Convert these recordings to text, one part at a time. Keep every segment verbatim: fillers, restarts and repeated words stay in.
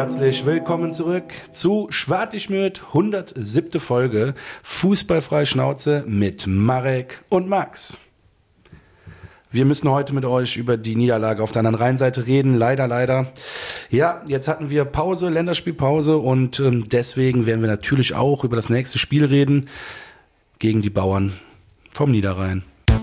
Herzlich willkommen zurück zu Schwartigmüt, hundertsiebte Folge Fußballfrei Schnauze mit Marek und Max. Wir müssen heute mit euch über die Niederlage auf der anderen Rheinseite reden, leider, leider. Ja, jetzt hatten wir Pause, Länderspielpause und ähm, deswegen werden wir natürlich auch über das nächste Spiel reden gegen die Bauern vom Niederrhein.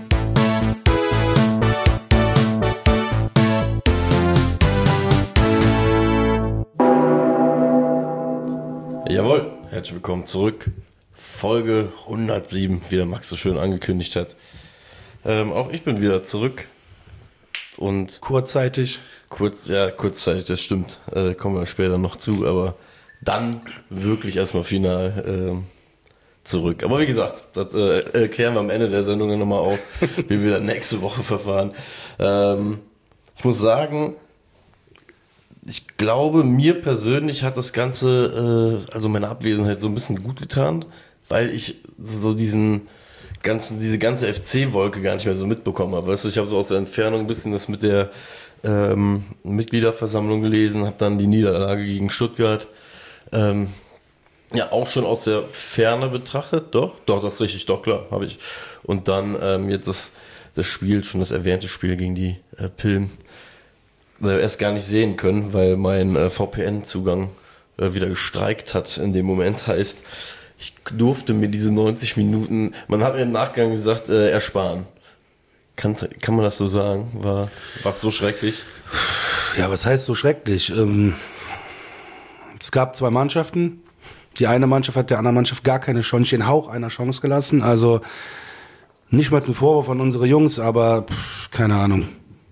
Jawohl, herzlich willkommen zurück. Folge hundertsieben, wie der Max so schön angekündigt hat. Ähm, auch ich bin wieder zurück. Und kurzzeitig. Kurz, ja, kurzzeitig, das stimmt. Äh, kommen wir später noch zu, aber dann wirklich erstmal final ähm, zurück. Aber wie gesagt, das äh, klären wir am Ende der Sendung nochmal auf, wie wir dann nächste Woche verfahren. Ähm, ich muss sagen, ich glaube, mir persönlich hat das Ganze, äh, also meine Abwesenheit so ein bisschen gut getan, weil ich so diesen ganzen, diese ganze F C-Wolke gar nicht mehr so mitbekommen habe. Weißt du, ich habe so aus der Entfernung ein bisschen das mit der ähm, Mitgliederversammlung gelesen, habe dann die Niederlage gegen Stuttgart ähm, ja auch schon aus der Ferne betrachtet. Doch, doch, das ist richtig, doch, klar, habe ich. Und dann ähm, jetzt das, das Spiel, schon das erwähnte Spiel gegen die äh, Pillen, erst gar nicht sehen können, weil mein äh, V P N-Zugang äh, wieder gestreikt hat in dem Moment. Heißt, ich durfte mir diese neunzig Minuten, man hat mir im Nachgang gesagt, äh, ersparen. Kann, kann man das so sagen? War was so schrecklich? Ja, was heißt so schrecklich? Ähm, es gab zwei Mannschaften. Die eine Mannschaft hat der anderen Mannschaft gar keine Chance, den Hauch einer Chance gelassen. Also nicht mal ein Vorwurf an unsere Jungs, aber pff, keine Ahnung.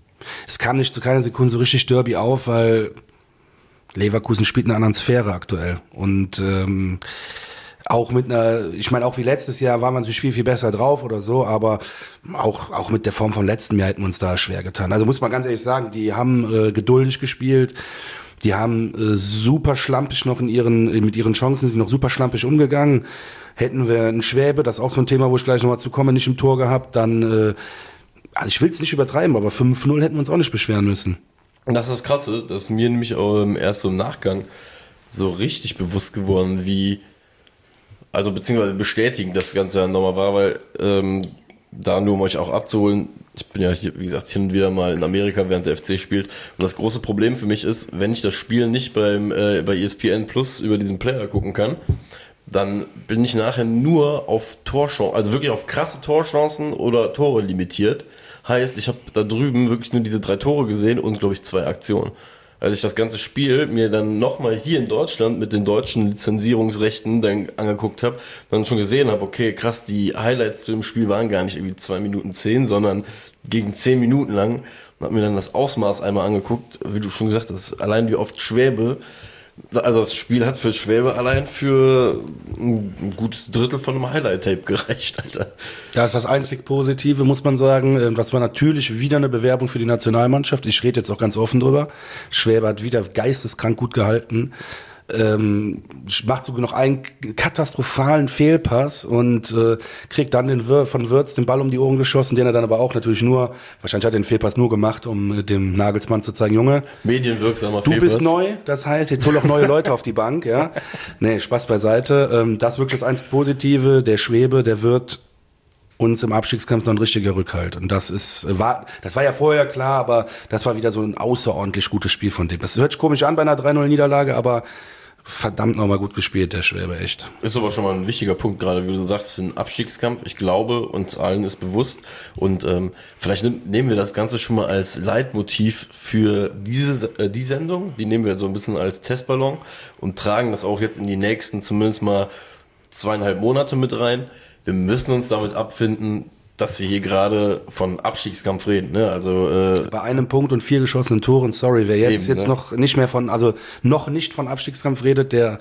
Es kam nicht zu keiner Sekunde so richtig Derby auf, weil Leverkusen spielt in einer anderen Sphäre aktuell. Und ähm, auch mit einer, ich meine, auch wie letztes Jahr war man natürlich viel, viel besser drauf oder so, aber auch auch mit der Form vom letzten Jahr hätten wir uns da schwer getan. Also muss man ganz ehrlich sagen, die haben äh, geduldig gespielt, die haben äh, super schlampig noch in ihren, mit ihren Chancen sind noch super schlampig umgegangen. Hätten wir einen Schwäbe, das ist auch so ein Thema, wo ich gleich nochmal zu komme, nicht im Tor gehabt, dann äh, also ich will es nicht übertreiben, aber fünf null hätten wir uns auch nicht beschweren müssen. Das ist das Krasse, das ist mir nämlich auch erst so im Nachgang so richtig bewusst geworden, wie, also beziehungsweise bestätigen das Ganze ja nochmal war, weil ähm, da nur um euch auch abzuholen, ich bin ja hier, wie gesagt, hin und wieder mal in Amerika, während der F C spielt, und das große Problem für mich ist, wenn ich das Spiel nicht beim äh, bei E S P N Plus über diesen Player gucken kann, dann bin ich nachher nur auf Torchancen, also wirklich auf krasse Torchancen oder Tore limitiert. Heißt, ich habe da drüben wirklich nur diese drei Tore gesehen und, glaube ich, zwei Aktionen. Als ich das ganze Spiel mir dann nochmal hier in Deutschland mit den deutschen Lizenzierungsrechten dann angeguckt habe, dann schon gesehen habe, okay, krass, die Highlights zu dem Spiel waren gar nicht irgendwie zwei Minuten zehn, sondern gegen zehn Minuten lang. Und habe mir dann das Ausmaß einmal angeguckt, wie du schon gesagt hast, allein wie oft Schwäbe, also das Spiel hat für Schwäbe allein für ein gutes Drittel von einem Highlight-Tape gereicht, Alter. Ja, ist das einzig Positive, muss man sagen. Das war natürlich wieder eine Bewerbung für die Nationalmannschaft. Ich rede jetzt auch ganz offen drüber. Schwäbe hat wieder geisteskrank gut gehalten. Ähm, macht sogar noch einen katastrophalen Fehlpass und äh, kriegt dann den Wir- von Wirtz den Ball um die Ohren geschossen, den er dann aber auch natürlich nur, wahrscheinlich hat er den Fehlpass nur gemacht, um äh, dem Nagelsmann zu zeigen, Junge, medienwirksamer du Fehlpass. bist neu, das heißt, jetzt hol auch neue Leute auf die Bank, ja. Nee, Spaß beiseite. Ähm, das ist wirklich das einzig Positive, der Schwäbe, der wird uns im Abstiegskampf noch ein richtiger Rückhalt. Und das ist, war, das war ja vorher klar, aber das war wieder so ein außerordentlich gutes Spiel von dem. Das hört sich komisch an bei einer drei null Niederlage, aber verdammt nochmal gut gespielt, der Schwäbe, echt. Ist aber schon mal ein wichtiger Punkt, gerade wie du sagst, für einen Abstiegskampf. Ich glaube, uns allen ist bewusst und ähm, vielleicht nimm, nehmen wir das Ganze schon mal als Leitmotiv für diese äh, die Sendung. Die nehmen wir so ein bisschen als Testballon und tragen das auch jetzt in die nächsten zumindest mal zweieinhalb Monate mit rein. Wir müssen uns damit abfinden, dass wir hier gerade von Abstiegskampf reden, ne? Also äh, bei einem Punkt und vier geschossenen Toren, sorry, wer jetzt eben, jetzt ne? noch nicht mehr von, also noch nicht von Abstiegskampf redet, der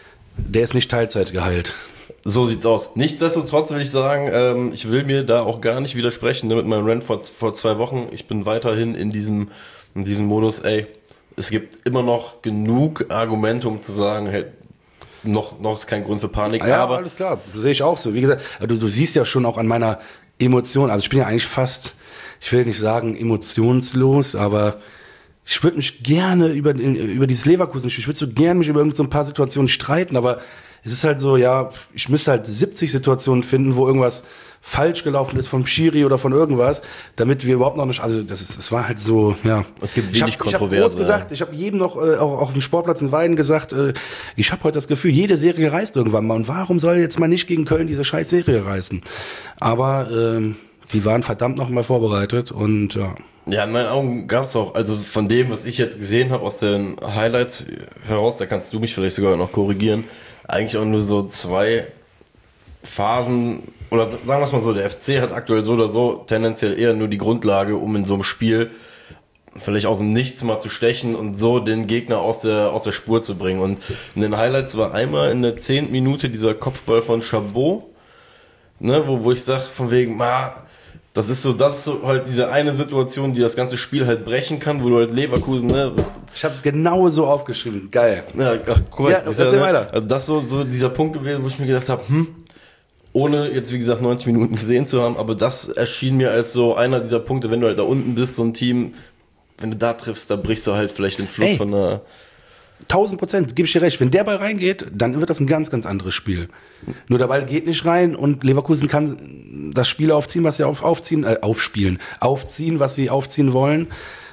der ist nicht Teilzeit geheilt. So sieht's aus. Nichtsdestotrotz will ich sagen, ähm, ich will mir da auch gar nicht widersprechen, ne, mit meinem Rant vor, vor zwei Wochen. Ich bin weiterhin in diesem in diesem Modus, ey, es gibt immer noch genug Argumente, um zu sagen, hey, noch noch ist kein Grund für Panik. Ja, aber alles klar, sehe ich auch so. Wie gesagt, du, du siehst ja schon auch an meiner Emotion, also ich bin ja eigentlich fast, ich will nicht sagen emotionslos, aber ich würde mich gerne über, über dieses Leverkusen, ich würde so gerne mich über irgend so ein paar Situationen streiten, aber es ist halt so, ja, ich müsste halt siebzig Situationen finden, wo irgendwas falsch gelaufen ist vom Schiri oder von irgendwas, damit wir überhaupt noch nicht, also das ist, es war halt so, ja. Es gibt ich wenig hab, Kontroverse. Ich habe groß gesagt, ich habe jedem noch, äh, auch auf dem Sportplatz in Weiden gesagt, äh, ich habe heute das Gefühl, jede Serie reißt irgendwann mal und warum soll jetzt mal nicht gegen Köln diese scheiß Serie reißen? Aber ähm, die waren verdammt noch mal vorbereitet und ja. Ja, in meinen Augen gab es auch, also von dem, was ich jetzt gesehen habe aus den Highlights heraus, da kannst du mich vielleicht sogar noch korrigieren, eigentlich auch nur so zwei Phasen, oder sagen wir es mal so, der F C hat aktuell so oder so tendenziell eher nur die Grundlage, um in so einem Spiel vielleicht aus dem Nichts mal zu stechen und so den Gegner aus der, aus der Spur zu bringen. Und in den Highlights war einmal in der zehnten Minute dieser Kopfball von Chabot, ne, wo, wo ich sage, von wegen, ma, das ist so, das ist so halt diese eine Situation, die das ganze Spiel halt brechen kann, wo du halt Leverkusen, ne. Ich habe es genau so aufgeschrieben, geil. Ja, ach, korrekt. Ja, erzähl ja, weiter. Also das ist so, so dieser Punkt gewesen, wo ich mir gedacht habe, hm, ohne jetzt wie gesagt neunzig Minuten gesehen zu haben, aber das erschien mir als so einer dieser Punkte, wenn du halt da unten bist, so ein Team, wenn du da triffst, da brichst du halt vielleicht den Fluss Ey. von der... Tausend Prozent, gebe ich dir recht. Wenn der Ball reingeht, dann wird das ein ganz, ganz anderes Spiel. Nur der Ball geht nicht rein und Leverkusen kann das Spiel aufziehen, was sie auf, aufziehen, äh, aufspielen, aufziehen, was sie aufziehen wollen.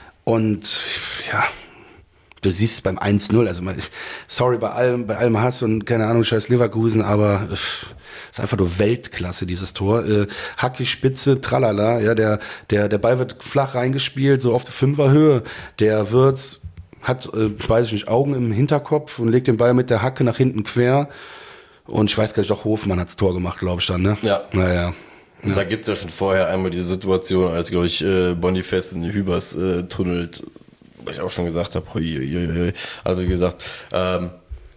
Und ja, du siehst es beim eins null, also sorry bei allem, bei allem Hass und keine Ahnung, scheiß Leverkusen, aber pff, ist einfach nur Weltklasse, dieses Tor. Äh, Hacke, Spitze, tralala, ja, der, der, der Ball wird flach reingespielt, so auf der Fünferhöhe. Der Wirtz hat, äh, weiß ich nicht, Augen im Hinterkopf und legt den Ball mit der Hacke nach hinten quer. Und ich weiß gar nicht, doch Hofmann hat's Tor gemacht, glaube ich dann, ne? Ja. Naja. Und Ja. da gibt's ja schon vorher einmal diese Situation, als, glaube ich, äh, Boniface in den Hübers äh, tunnelt, wo ich auch schon gesagt habe, also wie gesagt, ähm,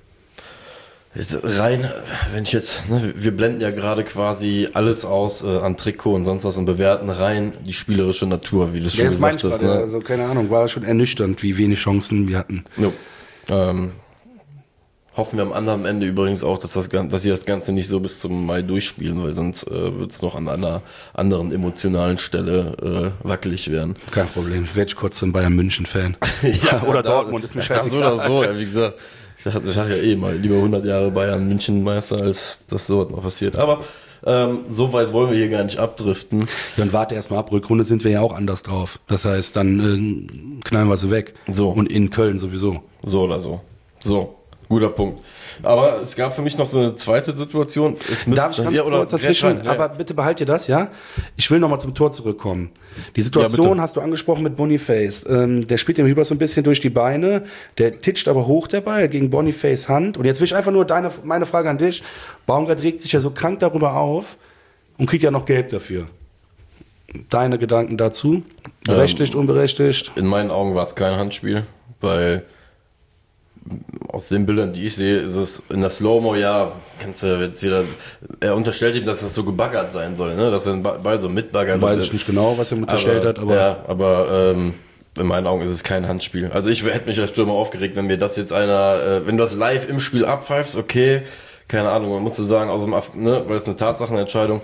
rein, wenn ich jetzt, ne, wir blenden ja gerade quasi alles aus äh, an Trikot und sonst was und bewerten rein die spielerische Natur, wie du es Ja, schon das meine gesagt ich hast. gerade, Ne? also keine Ahnung, war schon ernüchternd, wie wenig Chancen wir hatten. Jo. Ähm, hoffen wir am anderen Ende übrigens auch, dass, das, dass sie das Ganze nicht so bis zum Mai durchspielen, weil sonst äh, wird es noch an einer anderen emotionalen Stelle äh, wackelig werden. Kein Problem, ich werde kurz ein Bayern-München-Fan. Ja, Oder da, Dortmund, ist mir das scheißegal. oder so, ja, wie gesagt. Ich sag, ich sag ja eh mal, lieber hundert Jahre Bayern München Meister, als dass sowas noch passiert. Aber ähm, so weit wollen wir hier gar nicht abdriften. Ja, und warte erst mal ab, Rückrunde sind wir ja auch anders drauf. Das heißt, dann äh, knallen wir sie weg. So. Und in Köln sowieso. So oder so. So, guter Punkt. Aber es gab für mich noch so eine zweite Situation. Es müsste, Darf ich ganz ja, oder kurz dazwischen, rein, ja. aber bitte behalt dir das, ja? Ich will nochmal zum Tor zurückkommen. Die Situation Ja, bitte. hast du angesprochen mit Boniface. Ähm, der spielt dem Hüber so ein bisschen durch die Beine, der titscht aber hoch dabei gegen Boniface Hand. Und jetzt will ich einfach nur deine, meine Frage an dich. Baumgart regt sich ja so krank darüber auf und kriegt ja noch Gelb dafür. Deine Gedanken dazu? Berechtigt, ähm, unberechtigt? In meinen Augen war es kein Handspiel, weil aus den Bildern, die ich sehe, ist es in der Slow-Mo, ja, kannst du jetzt wieder, er unterstellt ihm, dass das so gebaggert sein soll, ne, dass er den Ball so mitbaggert. Weiß ich nicht genau, was er unterstellt aber, hat, aber... Ja, aber ähm, in meinen Augen ist es kein Handspiel. Also ich hätte mich als Stürmer aufgeregt, wenn mir das jetzt einer, äh, wenn du das live im Spiel abpfeifst, okay, keine Ahnung, man muss so sagen, aus dem, ne, weil es eine Tatsachenentscheidung,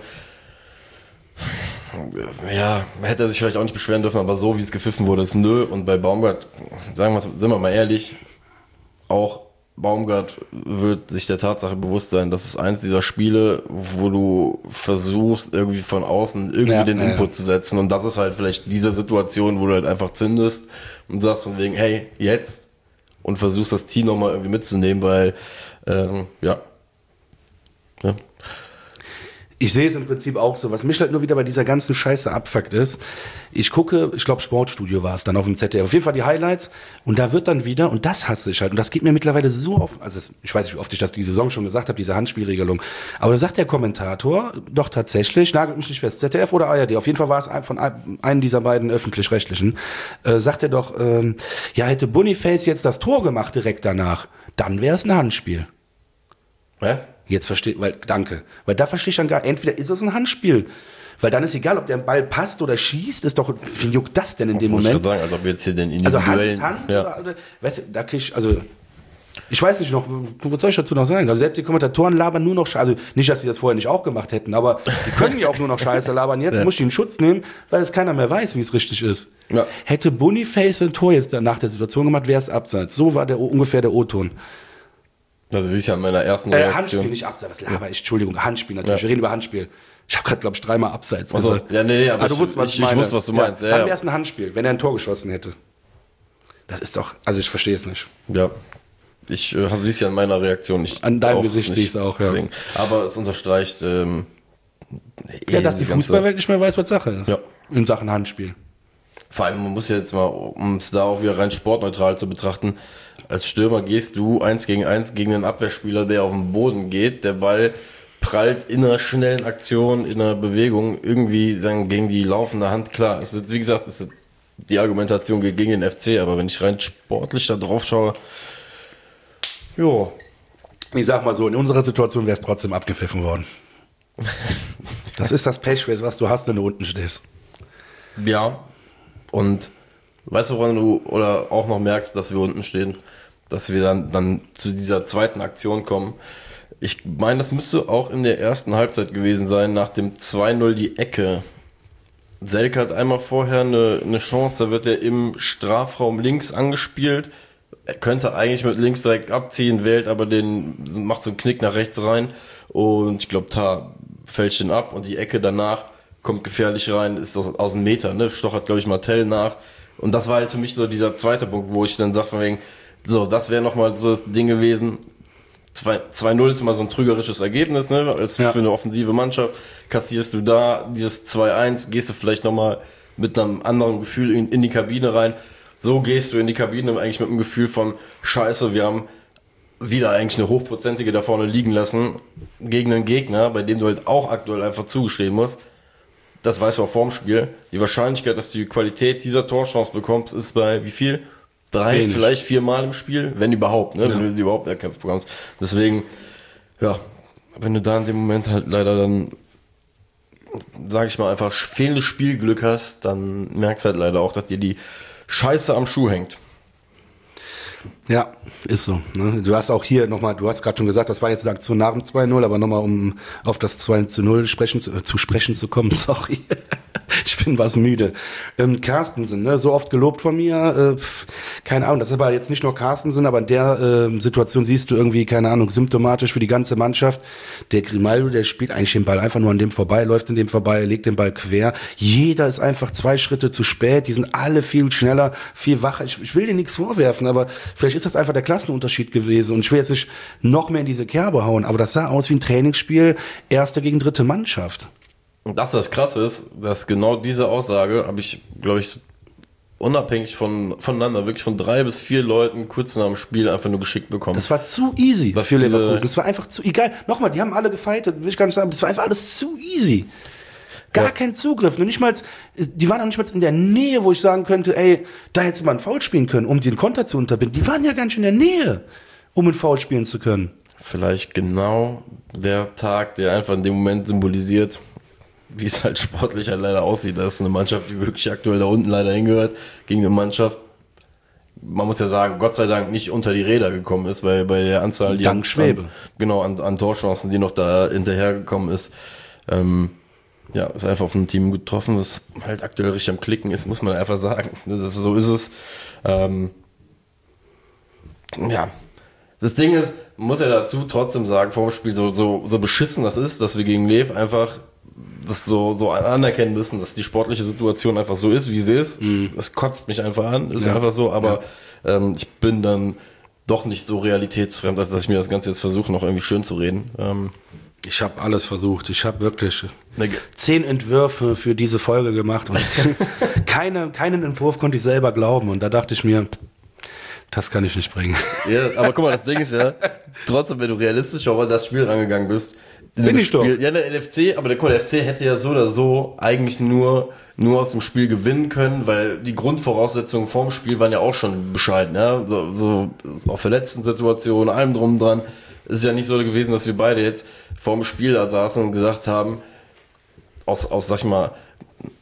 ja, hätte er sich vielleicht auch nicht beschweren dürfen, aber so wie es gepfiffen wurde, ist nö. Und bei Baumgart, sagen wir, sind wir mal ehrlich, auch Baumgart wird sich der Tatsache bewusst sein, dass es eins dieser Spiele, wo du versuchst, irgendwie von außen irgendwie ja, den ja, Input ja. zu setzen. Und das ist halt vielleicht diese Situation, wo du halt einfach zündest und sagst von wegen, hey, jetzt, und versuchst das Team nochmal irgendwie mitzunehmen, weil, ähm, ja. ja. Ich sehe es im Prinzip auch so. Was mich halt nur wieder bei dieser ganzen Scheiße abfuckt ist, ich gucke, ich glaube Sportstudio war es dann auf dem Z D F, auf jeden Fall die Highlights und da wird dann wieder, und das hasse ich halt, und das geht mir mittlerweile so auf, also es, ich weiß nicht, wie oft ich das die Saison schon gesagt habe, diese Handspielregelung, aber da sagt der Kommentator doch tatsächlich, nagelt mich nicht fest, Z D F oder A R D, auf jeden Fall war es ein, von ein, einem dieser beiden Öffentlich-Rechtlichen, äh, sagt er doch, ähm, ja, hätte Boniface jetzt das Tor gemacht direkt danach, dann wäre es ein Handspiel. Was? Jetzt versteht, weil, danke. Weil da verstehe ich dann gar, entweder ist es ein Handspiel. Weil dann ist egal, ob der Ball passt oder schießt, ist doch, wie juckt das denn in dem Muss ich Moment? gerade sagen, als ob wir jetzt hier den Also Hand individuellen, ist Hand, ja. oder, oder, weißt du, da krieg ich, also, Ich weiß nicht noch, was soll ich dazu noch sagen? Also selbst die Kommentatoren labern nur noch Scheiße. Also nicht, dass sie das vorher nicht auch gemacht hätten, aber die können ja auch nur noch Scheiße labern. Jetzt ja. muss ich in Schutz nehmen, weil es keiner mehr weiß, wie es richtig ist. Ja. Hätte Boniface ein Tor jetzt nach der Situation gemacht, wäre es Abseits. So war der ungefähr der O-Ton. Also siehst ja in meiner ersten Reaktion. Äh, Handspiel, nicht Abseits. Was laber ich? Entschuldigung, Handspiel natürlich. Ja. Wir reden über Handspiel. Ich habe gerade, glaube ich, dreimal Abseits also, gesagt. Ja, nee, nee, aber, aber du ich, wusst, was ich, ich, ich wusste, was du meinst. Ja, dann ja. wäre es ein Handspiel, wenn er ein Tor geschossen hätte. Das ist doch, also ich verstehe es nicht. Ja. Ich äh, siehst ja in meiner Reaktion nicht. An deinem Gesicht sehe ich es auch, ja. Deswegen. Aber es unterstreicht, ähm, ja, dass die Fußballwelt nicht mehr weiß, was Sache ist. Ja. In Sachen Handspiel. Vor allem, man muss jetzt mal, um es da auch wieder rein sportneutral zu betrachten, als Stürmer gehst du eins gegen eins gegen einen Abwehrspieler, der auf den Boden geht, der Ball prallt in einer schnellen Aktion, in einer Bewegung irgendwie dann gegen die laufende Hand. Klar, es ist, wie gesagt, es ist die Argumentation gegen den F C, aber wenn ich rein sportlich da drauf schaue, jo. Ich sag mal so, in unserer Situation wäre es trotzdem abgepfiffen worden. Das ist das Pech, was du hast, wenn du unten stehst. Ja, und weißt du, woran du oder auch noch merkst, dass wir unten stehen, dass wir dann, dann zu dieser zweiten Aktion kommen. Ich meine, das müsste auch in der ersten Halbzeit gewesen sein, nach dem zwei null die Ecke. Selke hat einmal vorher eine, eine Chance, da wird er im Strafraum links angespielt. Er könnte eigentlich mit links direkt abziehen, wählt aber den, macht so einen Knick nach rechts rein und ich glaube, da fälscht ihn ab und die Ecke danach kommt gefährlich rein, ist aus, aus einem Meter, ne? Stochert, glaube ich, Martell nach. Und das war halt für mich so dieser zweite Punkt, wo ich dann sage, von wegen, so, das wäre nochmal so das Ding gewesen. zwei null ist immer so ein trügerisches Ergebnis, ne? Als ja. für eine offensive Mannschaft kassierst du da dieses zwei eins, gehst du vielleicht nochmal mit einem anderen Gefühl in, in die Kabine rein. So gehst du in die Kabine eigentlich mit dem Gefühl von Scheiße, wir haben wieder eigentlich eine hochprozentige da vorne liegen lassen gegen einen Gegner, bei dem du halt auch aktuell einfach zugestehen musst. Das weißt du auch vorm Spiel. Die Wahrscheinlichkeit, dass du die Qualität dieser Torchance bekommst, ist bei wie viel? Drei, Wenig. Vielleicht viermal im Spiel, wenn überhaupt, ne? Ja. Wenn du sie überhaupt erkämpft bekommst. Deswegen, ja, wenn du da in dem Moment halt leider dann, sag ich mal, einfach fehlendes Spielglück hast, dann merkst du halt leider auch, dass dir die Scheiße am Schuh hängt. Ja, ist so. Ne? Du hast auch hier nochmal, du hast gerade schon gesagt, das war jetzt eine Aktion nach dem zwei null, aber nochmal, um auf das zwei zu null sprechen, zu, äh, zu sprechen zu kommen, sorry. Ich bin was müde. Ähm, Carstensen, ne, so oft gelobt von mir, äh, pf, keine Ahnung, das ist aber jetzt nicht nur Carstensen, aber in der äh, Situation siehst du irgendwie, keine Ahnung, symptomatisch für die ganze Mannschaft. Der Grimaldo, der spielt eigentlich den Ball einfach nur an dem vorbei, läuft in dem vorbei, legt den Ball quer. Jeder ist einfach zwei Schritte zu spät, die sind alle viel schneller, viel wacher. Ich, ich will dir nichts vorwerfen, aber vielleicht ist das einfach der Klassenunterschied gewesen und ich will jetzt nicht noch mehr in diese Kerbe hauen, aber das sah aus wie ein Trainingsspiel, erste gegen dritte Mannschaft. Und das, das Krasse ist, dass genau diese Aussage habe ich, glaube ich, unabhängig von, voneinander, wirklich von drei bis vier Leuten kurz nach dem Spiel einfach nur geschickt bekommen. Das war zu easy das für Leverkusen. Das war einfach zu, egal, nochmal, die haben alle gefightet, will ich gar nicht sagen, das war einfach alles zu easy. Gar ja. kein Zugriff, nicht mal, die waren auch nicht mal in der Nähe, wo ich sagen könnte, ey, da hättest du mal einen Foul spielen können, um den Konter zu unterbinden. Die waren ja gar nicht in der Nähe, um einen Foul spielen zu können. Vielleicht genau der Tag, der einfach in dem Moment symbolisiert, wie es halt sportlich halt leider aussieht. Das ist eine Mannschaft, die wirklich aktuell da unten leider hingehört, gegen eine Mannschaft, man muss ja sagen, Gott sei Dank nicht unter die Räder gekommen ist, weil bei der Anzahl, die Dank Schwäbe. An, genau, an, an Torchancen, die noch da hinterhergekommen ist, ähm, ja, ist einfach auf ein Team getroffen, das halt aktuell richtig am Klicken ist, muss man einfach sagen. Das, so ist es. Ähm, ja. Das Ding ist, man muss ja dazu trotzdem sagen, vor dem Spiel, so, so, so beschissen das ist, dass wir gegen Lev einfach das so, so anerkennen müssen, dass die sportliche Situation einfach so ist, wie sie ist. Mhm. Das kotzt mich einfach an, ist ja. einfach so, aber ja. ähm, ich bin dann doch nicht so realitätsfremd, als dass ich mir das Ganze jetzt versuche, noch irgendwie schön zu reden. Ähm, Ich habe alles versucht. Ich habe wirklich zehn Entwürfe für diese Folge gemacht und keine, keinen Entwurf konnte ich selber glauben. Und da dachte ich mir, das kann ich nicht bringen. Ja, aber guck mal, das Ding ist ja, trotzdem, wenn du realistisch auch an das Spiel rangegangen bist, bin ich Spiel, doch. Ja, der L F C, aber der, der F C hätte ja so oder so eigentlich nur, nur aus dem Spiel gewinnen können, weil die Grundvoraussetzungen vorm Spiel waren ja auch schon bescheiden. Ja? So, so auch verletzten Situationen, allem drum und dran. Es ist ja nicht so gewesen, dass wir beide jetzt vorm Spiel da saßen und gesagt haben, aus, aus sag ich mal,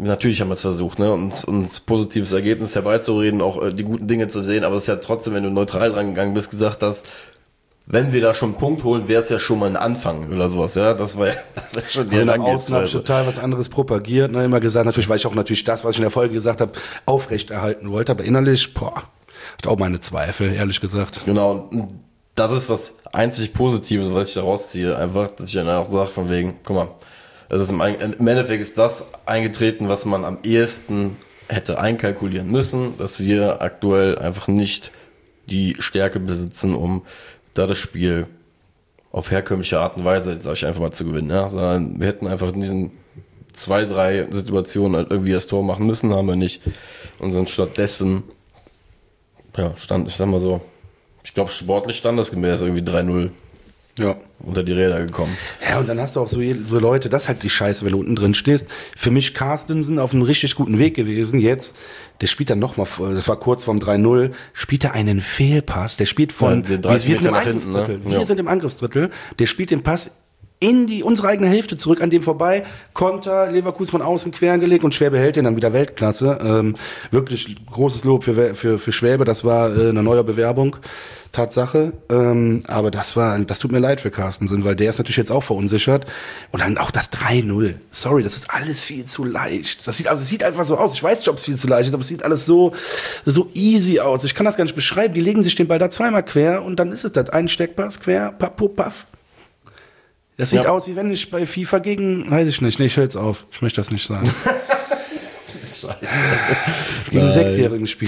natürlich haben wir es versucht, ne, uns, uns positives Ergebnis herbeizureden, auch äh, die guten Dinge zu sehen, aber es ist ja trotzdem, wenn du neutral rangegangen bist, gesagt hast, wenn wir da schon einen Punkt holen, wäre es ja schon mal ein Anfang oder sowas, ja, das war das wäre schon die Nach außen habe ich Herangehensweise. total was anderes propagiert, ne, immer gesagt, natürlich, weil ich auch natürlich das, was ich in der Folge gesagt habe, aufrechterhalten wollte, aber innerlich, boah, hat auch meine Zweifel, ehrlich gesagt. Genau, und das ist das einzig Positive, was ich da rausziehe, einfach, dass ich dann auch sage, von wegen, guck mal, es ist im, im Endeffekt ist das eingetreten, was man am ehesten hätte einkalkulieren müssen, dass wir aktuell einfach nicht die Stärke besitzen, um da das Spiel auf herkömmliche Art und Weise, sag ich einfach mal, zu gewinnen, ja, sondern wir hätten einfach in diesen zwei, drei Situationen halt irgendwie das Tor machen müssen, haben wir nicht, und sind stattdessen, ja, stand, ich sag mal so, ich glaube, sportlich standesgemäß irgendwie drei null Ja. unter die Räder gekommen. Ja, und dann hast du auch so, so Leute, das ist halt die Scheiße, wenn du unten drin stehst. Für mich Carstensen auf einem richtig guten Weg gewesen. Jetzt, der spielt dann nochmal, das war kurz vorm drei null, spielt er einen Fehlpass. Der spielt von, Ja, dreißig wir, wir sind Meter im nach hinten, Angriffsdrittel. ne? Wir Ja. sind im Angriffsdrittel. Der spielt den Pass in die unsere eigene Hälfte zurück, an dem vorbei, Konter, Leverkusen von außen quer gelegt und Schwäbe hält den dann wieder Weltklasse. Ähm, wirklich großes Lob für, für, für Schwäbe, das war äh, eine neue Bewerbung, Tatsache. Ähm, aber das war, das tut mir leid für Carstensen, weil der ist natürlich jetzt auch verunsichert. Und dann auch das drei null. Sorry, das ist alles viel zu leicht. Das sieht, also es sieht einfach so aus. Ich weiß nicht, ob es viel zu leicht ist, aber es sieht alles so, so easy aus. Ich kann das gar nicht beschreiben. Die legen sich den Ball da zweimal quer und dann ist es das. Ein Steckpass quer, papp, pupp, paff. Das sieht Ja. aus, wie wenn ich bei FIFA gegen, weiß ich nicht, nee, ich höre jetzt auf. Ich möchte das nicht sagen. Scheiße. Gegen einen Nein. Sechsjährigen Spiel.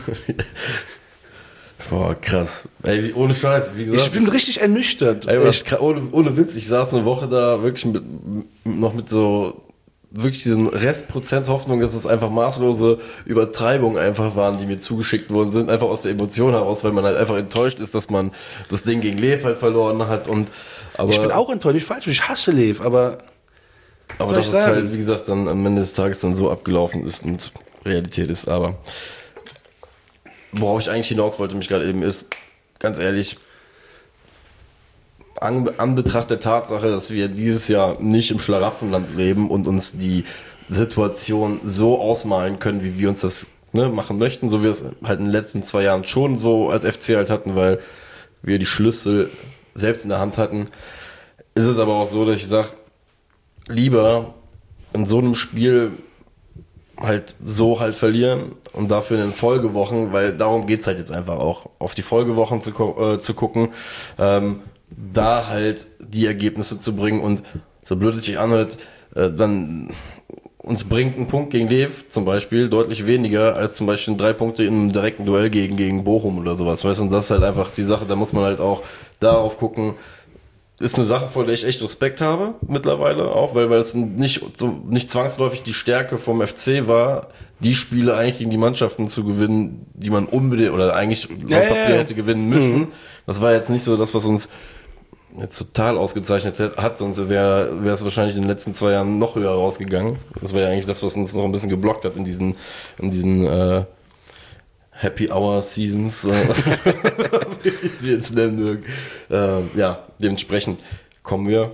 Boah, krass. Ey, wie, ohne Scheiß, wie gesagt. Ich bin richtig ernüchtert. Ey, was, Echt. kra- ohne, ohne Witz, ich saß eine Woche da wirklich mit, noch mit so, wirklich diesen Restprozent Hoffnung, dass es einfach maßlose Übertreibungen einfach waren, die mir zugeschickt worden sind, einfach aus der Emotion heraus, weil man halt einfach enttäuscht ist, dass man das Ding gegen Lev halt verloren hat und, aber, Ich bin auch enttäuscht, nicht falsch, ich hasse Lev, aber aber soll dass ich es sagen? halt, wie gesagt, dann am Ende des Tages dann so abgelaufen ist und Realität ist, aber worauf ich eigentlich hinaus wollte, mich gerade eben ist, ganz ehrlich, an, an Betracht der Tatsache, dass wir dieses Jahr nicht im Schlaraffenland leben und uns die Situation so ausmalen können, wie wir uns das ne, machen möchten, so wie wir es halt in den letzten zwei Jahren schon so als F C halt hatten, weil wir die Schlüssel selbst in der Hand hatten, ist es aber auch so, dass ich sage, lieber in so einem Spiel halt so halt verlieren und dafür in den Folgewochen, weil darum geht's halt jetzt einfach auch, auf die Folgewochen zu, gu- äh, zu gucken, ähm, da halt die Ergebnisse zu bringen und so blöd es sich anhört, äh, dann uns bringt ein Punkt gegen Lev zum Beispiel deutlich weniger als zum Beispiel drei Punkte in einem direkten Duell gegen, gegen Bochum oder sowas, weißt du, und das ist halt einfach die Sache, da muss man halt auch darauf gucken, ist eine Sache, vor der ich echt Respekt habe mittlerweile auch, weil, weil es nicht, so, nicht zwangsläufig die Stärke vom F C war, die Spiele eigentlich gegen die Mannschaften zu gewinnen, die man unbedingt oder eigentlich laut Ja, ja, Papier ja. hätte gewinnen müssen. Das war jetzt nicht so das, was uns jetzt total ausgezeichnet hat, sonst wäre wäre es wahrscheinlich in den letzten zwei Jahren noch höher rausgegangen. Das war ja eigentlich das, was uns noch ein bisschen geblockt hat in diesen, in diesen äh, Happy Hour Seasons, äh, wie ich sie jetzt nennen mögen. Ähm, ja, dementsprechend kommen wir,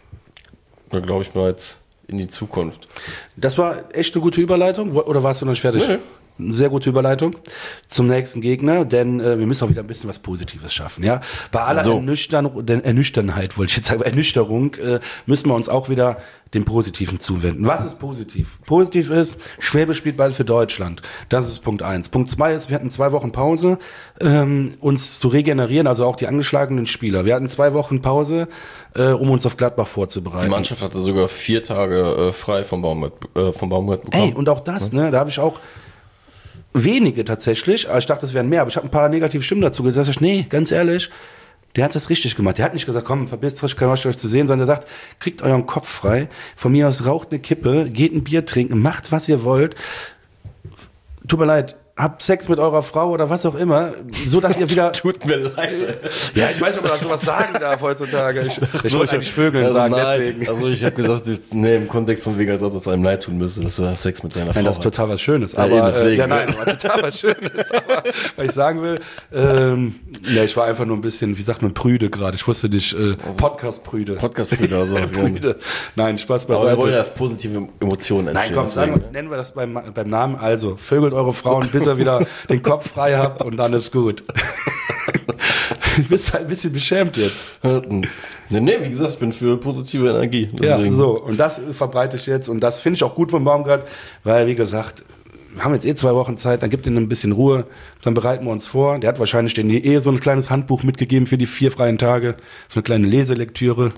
da glaube ich mal jetzt in die Zukunft. das war echt eine gute Überleitung. Oder warst du noch nicht fertig? Nee. Eine sehr gute Überleitung zum nächsten Gegner, denn äh, wir müssen auch wieder ein bisschen was Positives schaffen. Ja, bei aller So. Ernüchtern, denn Ernüchternheit wollte ich jetzt sagen, Ernüchterung äh, müssen wir uns auch wieder dem Positiven zuwenden. Was ist positiv? Positiv ist, Schwäbe spielt bald für Deutschland. Das ist Punkt eins. Punkt zwei ist, wir hatten zwei Wochen Pause, ähm, uns zu regenerieren, also auch die angeschlagenen Spieler. Wir hatten zwei Wochen Pause, äh, um uns auf Gladbach vorzubereiten. Die Mannschaft hatte sogar vier Tage äh, frei vom Baumgart, äh, vom Baumgart bekommen. Ey, und auch das, ne, da habe ich auch wenige tatsächlich, aber ich dachte, es wären mehr, aber ich habe ein paar negative Stimmen dazu gesagt, ich, nee, ganz ehrlich, der hat das richtig gemacht. Der hat nicht gesagt, komm, verpisst euch, kein euch zu sehen, sondern der sagt, kriegt euren Kopf frei, von mir aus raucht eine Kippe, geht ein Bier trinken, macht, was ihr wollt. Tut mir leid, habt Sex mit eurer Frau oder was auch immer, so dass ihr wieder... Tut mir leid. Ja, ich weiß nicht, ob man sowas sagen darf heutzutage. Ich, ich So, wollte eigentlich Vögeln also sagen, nein, deswegen. Also ich habe gesagt, ich, nee, im Kontext von wegen, als ob es einem leid tun müsste, dass er Sex mit seiner Nein, Frau das ist hat. total was Schönes. Ja, eben, Aber, äh, deswegen. ja, nein, war total was Schönes. Aber was ich sagen will, ähm, ja, ich war einfach nur ein bisschen, wie sagt man, prüde gerade. Ich wusste nicht, äh, Podcast-prüde. Podcast-Prüde, also. Prüde. Nein, Spaß Aber wir wollen beiseite. ja, dass positive Emotionen Nein, entstehen. komm, sagen, deswegen. nennen wir das beim, beim Namen. Also, vögelt eure Frauen, bis ihr wieder den Kopf frei habt und dann ist gut. Du bist halt ein bisschen beschämt jetzt. Nee, nee, wie gesagt, ich bin für positive Energie. Ja, deswegen. so. Und das verbreite ich jetzt. Und das finde ich auch gut von Baumgart, weil, wie gesagt, wir haben jetzt eh zwei Wochen Zeit, dann gibt ihm ein bisschen Ruhe, dann bereiten wir uns vor. Der hat wahrscheinlich denen eh so ein kleines Handbuch mitgegeben für die vier freien Tage. So eine kleine Leselektüre.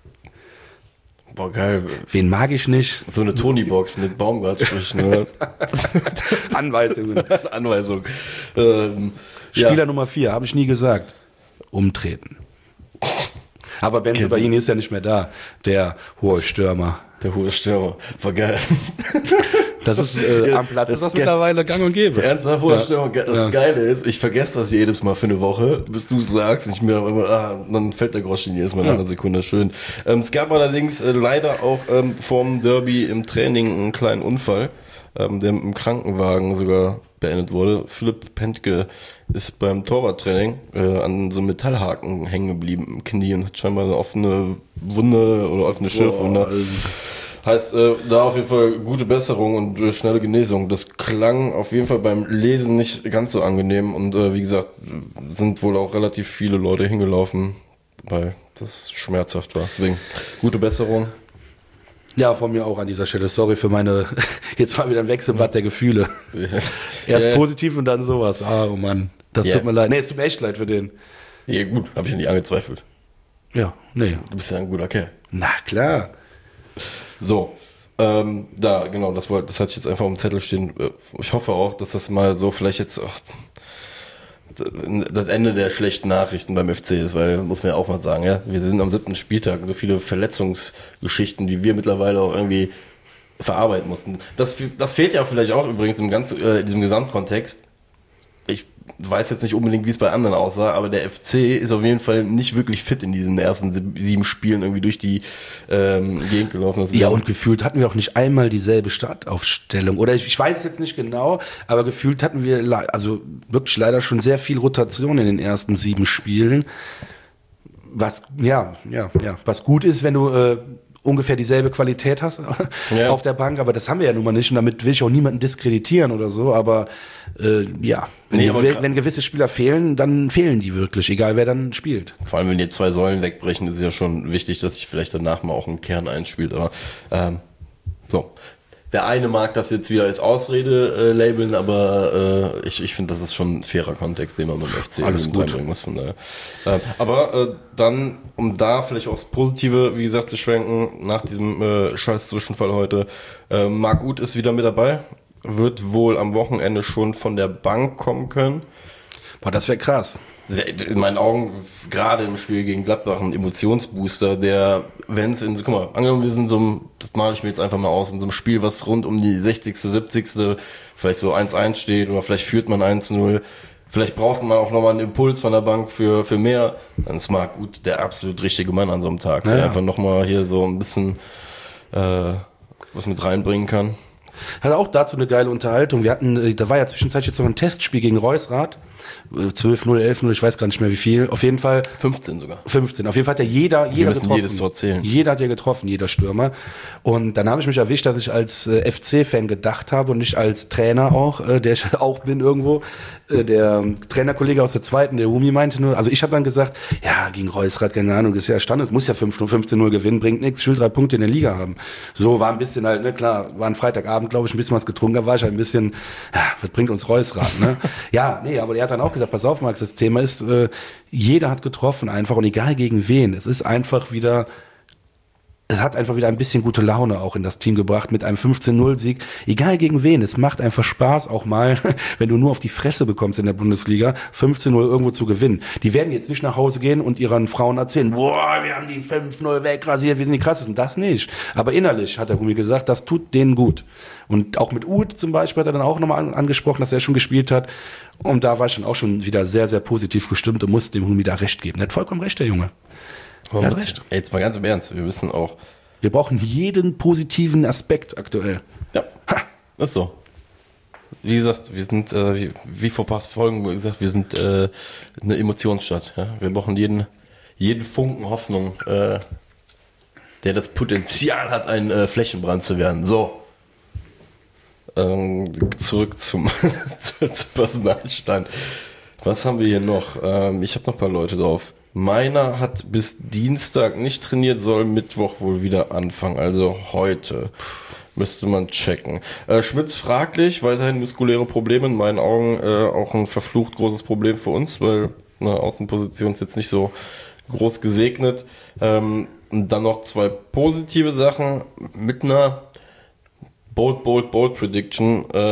Boah, geil. Wen mag ich nicht? So eine Tony-Box mit Baumgart-Sprüchen. Ne? Anweisungen. Anweisung. Ähm, Spieler ja. Nummer vier, habe ich nie gesagt. Umtreten. Aber Bensebaini ist ja nicht mehr da, der hohe Stürmer. Der hohe Stürmer. War geil. Das ist äh, am Platz Das ist das ist ge- mittlerweile gang und gäbe. Ernsthaft, hoher Ja. Stürmer. Das Ja. Geile ist, ich vergesse das jedes Mal für eine Woche, bis du es sagst. Ich mir immer, ah, dann fällt der Groschen jedes Mal in Ja. einer Sekunde. Schön. Ähm, es gab allerdings äh, leider auch ähm, vorm Derby im Training einen kleinen Unfall, ähm, der mit dem Krankenwagen sogar beendet wurde. Philipp Pentke ist beim Torwarttraining äh, an so einem Metallhaken hängen geblieben im Knie und hat scheinbar eine offene Wunde oder offene Schürfwunde. Boah, also- Heißt, äh, da auf jeden Fall gute Besserung und äh, schnelle Genesung. Das klang auf jeden Fall beim Lesen nicht ganz so angenehm und äh, wie gesagt, sind wohl auch relativ viele Leute hingelaufen, weil das schmerzhaft war. Deswegen gute Besserung. Ja, von mir auch an dieser Stelle. Sorry für meine, jetzt war wieder ein Wechselbad der Gefühle. Erst Ja. positiv und dann sowas. Ah, oh Mann, das Ja. tut mir leid. Nee, es tut mir echt leid für den. Ja gut, habe ich ja nicht angezweifelt. Ja, nee. Du bist ja ein guter Kerl. Na klar. So, ähm, da, genau, das wollte, das hatte ich jetzt einfach auf dem Zettel stehen. Ich hoffe auch, dass das mal so vielleicht jetzt auch das Ende der schlechten Nachrichten beim F C ist, weil, muss man ja auch mal sagen, ja, wir sind am siebten Spieltag, so viele Verletzungsgeschichten, die wir mittlerweile auch irgendwie verarbeiten mussten. Das, das fehlt ja vielleicht auch übrigens im ganzen, äh, in diesem Gesamtkontext. Ich weiß jetzt nicht unbedingt, wie es bei anderen aussah, aber der F C ist auf jeden Fall nicht wirklich fit in diesen ersten sieben Spielen irgendwie durch die ähm, Gegend gelaufen. Das Ja, und gefühlt hatten wir auch nicht einmal dieselbe Startaufstellung. Oder ich, ich weiß es jetzt nicht genau, aber gefühlt hatten wir le- also wirklich leider schon sehr viel Rotation in den ersten sieben Spielen. Was, ja, ja, ja, was gut ist, wenn du äh, ungefähr dieselbe Qualität hast Ja. auf der Bank, aber das haben wir ja nun mal nicht und damit will ich auch niemanden diskreditieren oder so, aber äh, ja, wenn, Nee, aber wenn, gra- wenn gewisse Spieler fehlen, dann fehlen die wirklich, egal wer dann spielt. vor allem, wenn die zwei Säulen wegbrechen, ist es ja schon wichtig, dass sich vielleicht danach mal auch ein Kern einspielt. Aber ähm, so. Der eine mag das jetzt wieder als Ausrede äh, labeln, aber äh, ich, ich finde, das ist schon ein fairer Kontext, den man beim F C Alles mit gut. reinbringen muss. Von daher. Ähm, aber äh, dann, um da vielleicht aufs Positive, wie gesagt, zu schwenken, nach diesem äh, scheiß Zwischenfall heute, äh, Marc Uth ist wieder mit dabei, wird wohl am Wochenende schon von der Bank kommen können. Boah, das wäre krass. In meinen Augen, gerade im Spiel gegen Gladbach, ein Emotionsbooster, der, wenn es in, guck mal, angenommen wir sind in so einem, das male ich mir jetzt einfach mal aus, in so einem Spiel, was rund um die sechzigste, siebzigste vielleicht so eins eins steht oder vielleicht führt man eins null, vielleicht braucht man auch nochmal einen Impuls von der Bank für, für mehr, dann ist Marc Uth der absolut richtige Mann an so einem Tag, Ja, der ja. einfach nochmal hier so ein bisschen äh, was mit reinbringen kann. Hatte auch dazu eine geile Unterhaltung. Wir hatten, äh, da war ja zwischenzeitlich jetzt noch ein Testspiel gegen Reusrath. Äh, zwölf null, elf null, ich weiß gar nicht mehr wie viel. Auf jeden Fall fünfzehn sogar. fünfzehn. Auf jeden Fall hat ja jeder, jeder müssen getroffen. jedes Tor zählen. Jeder hat ja getroffen, jeder Stürmer. Und dann habe ich mich erwischt, dass ich als äh, F C-Fan gedacht habe und nicht als Trainer auch, äh, der ich auch bin irgendwo. Äh, der ähm, Trainerkollege aus der zweiten, der Humi, meinte nur, also ich habe dann gesagt, ja, gegen Reusrath, keine Ahnung, ist ja Standard, es muss ja fünfzehn null gewinnen, bringt nichts, ich will drei Punkte in der Liga haben. So war ein bisschen halt, ne, klar, war ein Freitagabend, glaube ich, ein bisschen was getrunken, da war ich halt ein bisschen, ja, was bringt uns Reusrath, ne? Ja, nee, aber er hat dann auch gesagt, pass auf, Max, das Thema ist, äh, jeder hat getroffen einfach und egal gegen wen, es ist einfach wieder es hat einfach wieder ein bisschen gute Laune auch in das Team gebracht mit einem fünfzehn null Sieg. Egal gegen wen, es macht einfach Spaß auch mal, wenn du nur auf die Fresse bekommst in der Bundesliga, fünfzehn null irgendwo zu gewinnen. Die werden jetzt nicht nach Hause gehen und ihren Frauen erzählen, boah, wir haben die fünf null wegrasiert, wir sind die krassesten. Das nicht. Aber innerlich hat der Humi gesagt, das tut denen gut. Und auch mit Uth zum Beispiel hat er dann auch nochmal angesprochen, dass er schon gespielt hat. Und da war ich dann auch schon wieder sehr, sehr positiv gestimmt und musste dem Humi da recht geben. Er hat vollkommen recht, der Junge. Er hat recht. Ey, jetzt mal ganz im Ernst, wir müssen auch... Wir brauchen jeden positiven Aspekt aktuell. Ja, ha, ist so. Wie gesagt, wir sind, äh, wie, wie vor ein paar Folgen gesagt, wir sind äh, eine Emotionsstadt. Ja? Wir brauchen jeden, jeden Funken Hoffnung, äh, der das Potenzial hat, ein äh, Flächenbrand zu werden. So. Ähm, zurück zum, zum Personalstand. Was haben wir hier noch? Ähm, ich habe noch ein paar Leute drauf. Meiner hat bis Dienstag nicht trainiert, soll Mittwoch wohl wieder anfangen, also heute. Müsste man checken. Äh, Schmitz fraglich, weiterhin muskuläre Probleme, in meinen Augen äh, auch ein verflucht großes Problem für uns, weil eine Außenposition ist jetzt nicht so groß gesegnet. Ähm, und dann noch zwei positive Sachen mit einer Bold, Bold, Bold Prediction. Äh,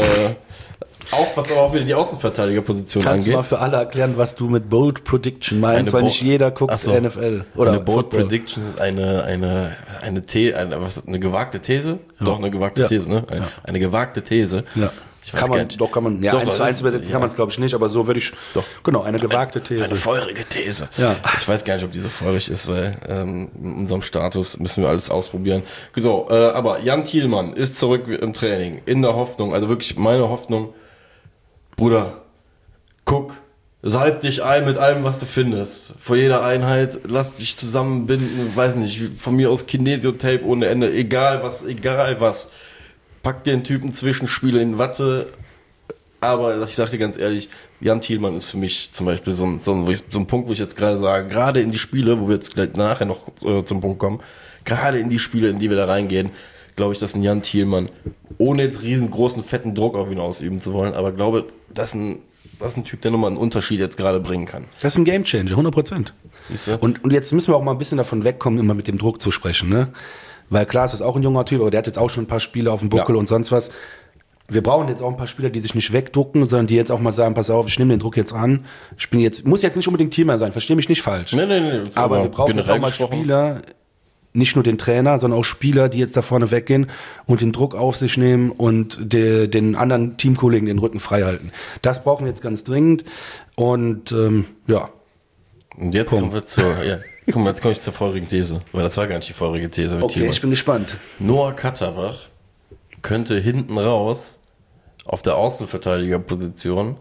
Auch was aber auch wieder die Außenverteidigerposition Kannst angeht. Kannst du mal für alle erklären, was du mit Bold Prediction meinst, eine weil Bo- nicht jeder guckt so. N F L oder eine Bold Football. Prediction ist eine eine eine The- eine, was, eine gewagte These? Ja. Doch, eine gewagte Ja. These, ne? Eine, Ja. eine gewagte These. Ja. Ich weiß Kann gar man, nicht. doch kann man, ja, Doch, eins doch, zu eins ist- übersetzen ja. kann man es glaube ich nicht, aber so würde ich, Doch. genau, eine gewagte These. Eine feurige These. Ja. Ich weiß gar nicht, ob diese feurig ist, weil ähm, in unserem Status müssen wir alles ausprobieren. So, äh, aber Jan Thielmann ist zurück im Training, in der Hoffnung, also wirklich meine Hoffnung, Bruder, guck, salb dich ein mit allem, was du findest. Vor jeder Einheit, lass dich zusammenbinden, weiß nicht, von mir aus Kinesiotape ohne Ende, egal was, egal was. Pack den Typen Zwischenspiele in Watte, aber ich sag dir ganz ehrlich, Jan Thielmann ist für mich zum Beispiel so ein, so ein, wo ich, so ein Punkt, wo ich jetzt gerade sage, gerade in die Spiele, wo wir jetzt gleich nachher noch äh, zum Punkt kommen, gerade in die Spiele, in die wir da reingehen, glaube ich, dass ein Jan Thielmann, ohne jetzt riesengroßen, fetten Druck auf ihn ausüben zu wollen, aber glaube, dass ein, das ist ein Typ, der nochmal einen Unterschied jetzt gerade bringen kann. Das ist ein Gamechanger, hundert Prozent. Siehst du? Und, und jetzt müssen wir auch mal ein bisschen davon wegkommen, immer mit dem Druck zu sprechen, ne? Weil klar, es ist auch ein junger Typ, aber der hat jetzt auch schon ein paar Spiele auf dem Buckel Ja. und sonst was. Wir brauchen jetzt auch ein paar Spieler, die sich nicht wegducken, sondern die jetzt auch mal sagen, pass auf, ich nehme den Druck jetzt an. Ich bin jetzt, muss jetzt nicht unbedingt Teamer sein, verstehe mich nicht falsch. Nee, nee, nee. Aber wir brauchen jetzt auch mal gesprochen. Spieler, nicht nur den Trainer, sondern auch Spieler, die jetzt da vorne weggehen und den Druck auf sich nehmen und de, den anderen Teamkollegen den Rücken frei halten. Das brauchen wir jetzt ganz dringend. Und ähm, ja. Und jetzt kommen wir zur, ja, guck mal, jetzt komme ich zur vorherigen These, weil das war gar nicht die vorherige These mit Okay, Thielmann. ich bin gespannt. Noah Katterbach könnte hinten raus auf der Außenverteidigerposition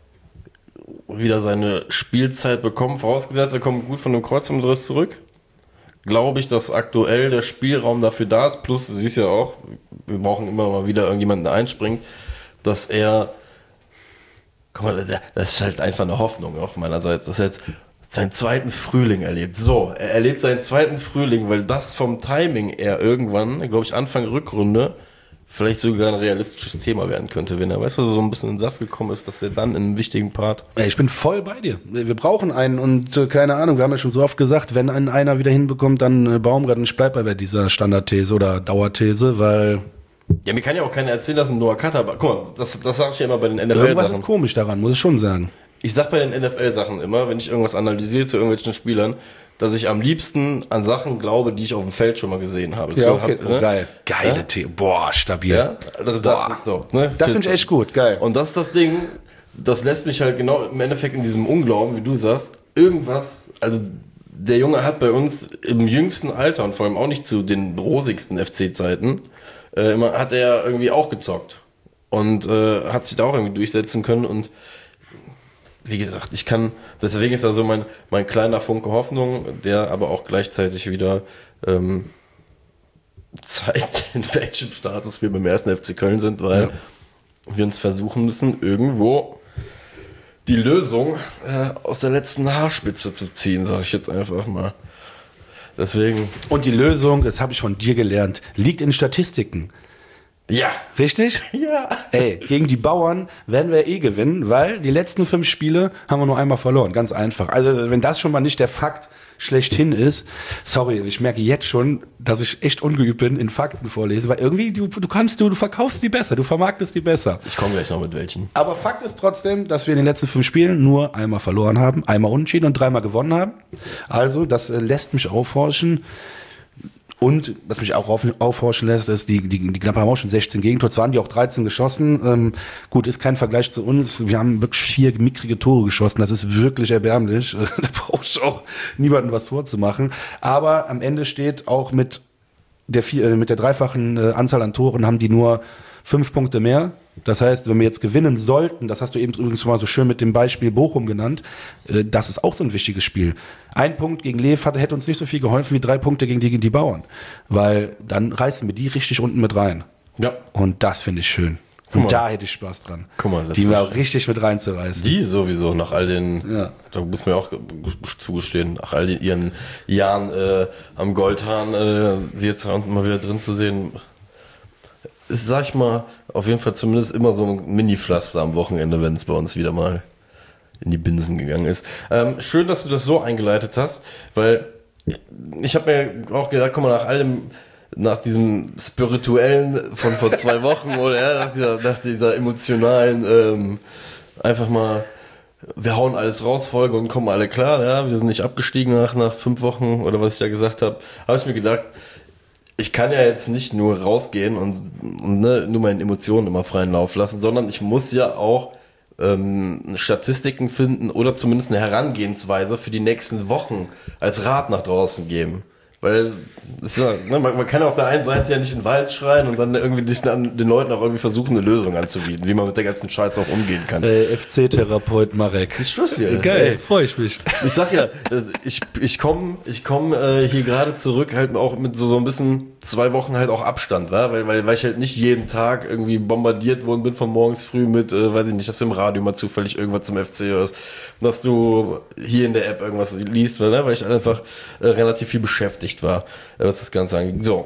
wieder seine Spielzeit bekommen, vorausgesetzt, er kommt gut von dem Kreuzbandriss zurück. Glaube ich, dass aktuell der Spielraum dafür da ist, plus du siehst ja auch, wir brauchen immer mal wieder irgendjemanden, der einspringt, dass er, guck mal, das ist halt einfach eine Hoffnung auch meinerseits, dass er jetzt seinen zweiten Frühling erlebt. So, er erlebt seinen zweiten Frühling, weil das vom Timing eher irgendwann, glaube ich, Anfang Rückrunde, vielleicht sogar ein realistisches Thema werden könnte, wenn er, weißt du, so ein bisschen in den Saft gekommen ist, dass er dann in einem wichtigen Part... Ey, ich bin voll bei dir. Wir brauchen einen und äh, keine Ahnung, wir haben ja schon so oft gesagt, wenn einen einer wieder hinbekommt, dann äh, Baumgart, und ich bleib bei dieser Standardthese oder Dauerthese, weil Ja, mir kann ja auch keiner erzählen, dass ein Noah Katterbach... Guck mal, das, das sage ich ja immer bei den N F irgendwas ist L-Sachen. komisch daran, muss ich schon sagen. Ich sag bei den N F L-Sachen immer, wenn ich irgendwas analysiere zu irgendwelchen Spielern, dass ich am liebsten an Sachen glaube, die ich auf dem Feld schon mal gesehen habe. Ja, okay. Hab, Oh, ne? geile, geile Ja? These. Boah, stabil. Ja, also das, Boah. so, ne? Das finde ich echt gut, geil. Und das ist das Ding, das lässt mich halt genau im Endeffekt in diesem Unglauben, wie du sagst, irgendwas, also der Junge hat bei uns im jüngsten Alter und vor allem auch nicht zu den rosigsten F C-Zeiten, äh, immer hat er irgendwie auch gezockt und äh, hat sich da auch irgendwie durchsetzen können und wie gesagt, ich kann, deswegen ist da so mein, mein kleiner Funke Hoffnung, der aber auch gleichzeitig wieder ähm, zeigt, in welchem Status wir beim ersten F C Köln sind, weil Ja. wir uns versuchen müssen, irgendwo die Lösung äh, aus der letzten Haarspitze zu ziehen, sage ich jetzt einfach mal. Deswegen, Und die Lösung, das habe ich von dir gelernt, liegt in Statistiken. ja, Richtig? ja. Ey, gegen die Bauern werden wir eh gewinnen, weil die letzten fünf Spiele haben wir nur einmal verloren. Ganz einfach. Also wenn das schon mal nicht der Fakt schlechthin ist. Sorry, ich merke jetzt schon, dass ich echt ungeübt bin in Fakten vorlesen, weil irgendwie, du, du kannst, du, du verkaufst die besser, du vermarktest die besser. Ich komme gleich noch mit welchen. Aber Fakt ist trotzdem, dass wir in den letzten fünf Spielen nur einmal verloren haben, einmal unentschieden und dreimal gewonnen haben. Also, das äh, lässt mich aufhorchen. Und was mich auch auf, aufhorchen lässt, ist, die, die, die Knappe haben auch schon sechzehn Gegentore. Zwar haben die auch dreizehn geschossen. Ähm, gut, ist kein Vergleich zu uns. Wir haben wirklich vier mickrige Tore geschossen. Das ist wirklich erbärmlich. Da brauchst du auch niemandem was vorzumachen. Aber am Ende steht auch mit der, vier, äh, mit der dreifachen äh, Anzahl an Toren haben die nur fünf Punkte mehr. Das heißt, wenn wir jetzt gewinnen sollten, das hast du eben übrigens mal so schön mit dem Beispiel Bochum genannt, äh, das ist auch so ein wichtiges Spiel. Ein Punkt gegen Lev hat, hätte uns nicht so viel geholfen wie drei Punkte gegen die, gegen die Bauern. Weil dann reißen wir die richtig unten mit rein. Ja. Und das finde ich schön. Und da hätte ich Spaß dran. Guck mal, das die mal auch richtig mit reinzureißen. Die sowieso, nach all den, ja. da muss man ja auch zugestehen, nach all den, ihren Jahren äh, am Goldhahn, äh, sie jetzt mal wieder drin zu sehen, ist, sag ich mal, auf jeden Fall zumindest immer so ein Mini-Pflaster am Wochenende, wenn es bei uns wieder mal in die Binsen gegangen ist. Ähm, schön, dass du das so eingeleitet hast, weil ich habe mir auch gedacht, guck mal, nach allem, nach diesem spirituellen von vor zwei Wochen oder ja, nach, dieser, nach dieser emotionalen, ähm, einfach mal, wir hauen alles raus, Folge und kommen alle klar, ja, wir sind nicht abgestiegen nach, nach fünf Wochen oder was ich ja gesagt habe, habe ich mir gedacht, ich kann ja jetzt nicht nur rausgehen und, und ne, nur meinen Emotionen immer freien Lauf lassen, sondern ich muss ja auch ähm, Statistiken finden oder zumindest eine Herangehensweise für die nächsten Wochen als Rat nach draußen geben. Weil ist ja, ne, man, man kann auf der einen Seite ja nicht in den Wald schreien und dann irgendwie nicht an, den Leuten auch irgendwie versuchen, eine Lösung anzubieten, wie man mit der ganzen Scheiße auch umgehen kann. Äh, F C-Therapeut Marek. Ich schwör's dir. Geil, freue ich mich. Ich sag ja, ich, ich komme ich komm, äh, hier gerade zurück halt auch mit so, so ein bisschen zwei Wochen halt auch Abstand, wa? Weil, weil, weil ich halt nicht jeden Tag irgendwie bombardiert worden bin von morgens früh mit, äh, weiß ich nicht, dass du im Radio mal zufällig irgendwas zum F C hörst, dass du hier in der App irgendwas liest, weil, ne? weil ich einfach äh, relativ viel beschäftigt war, äh, was das Ganze angeht. So,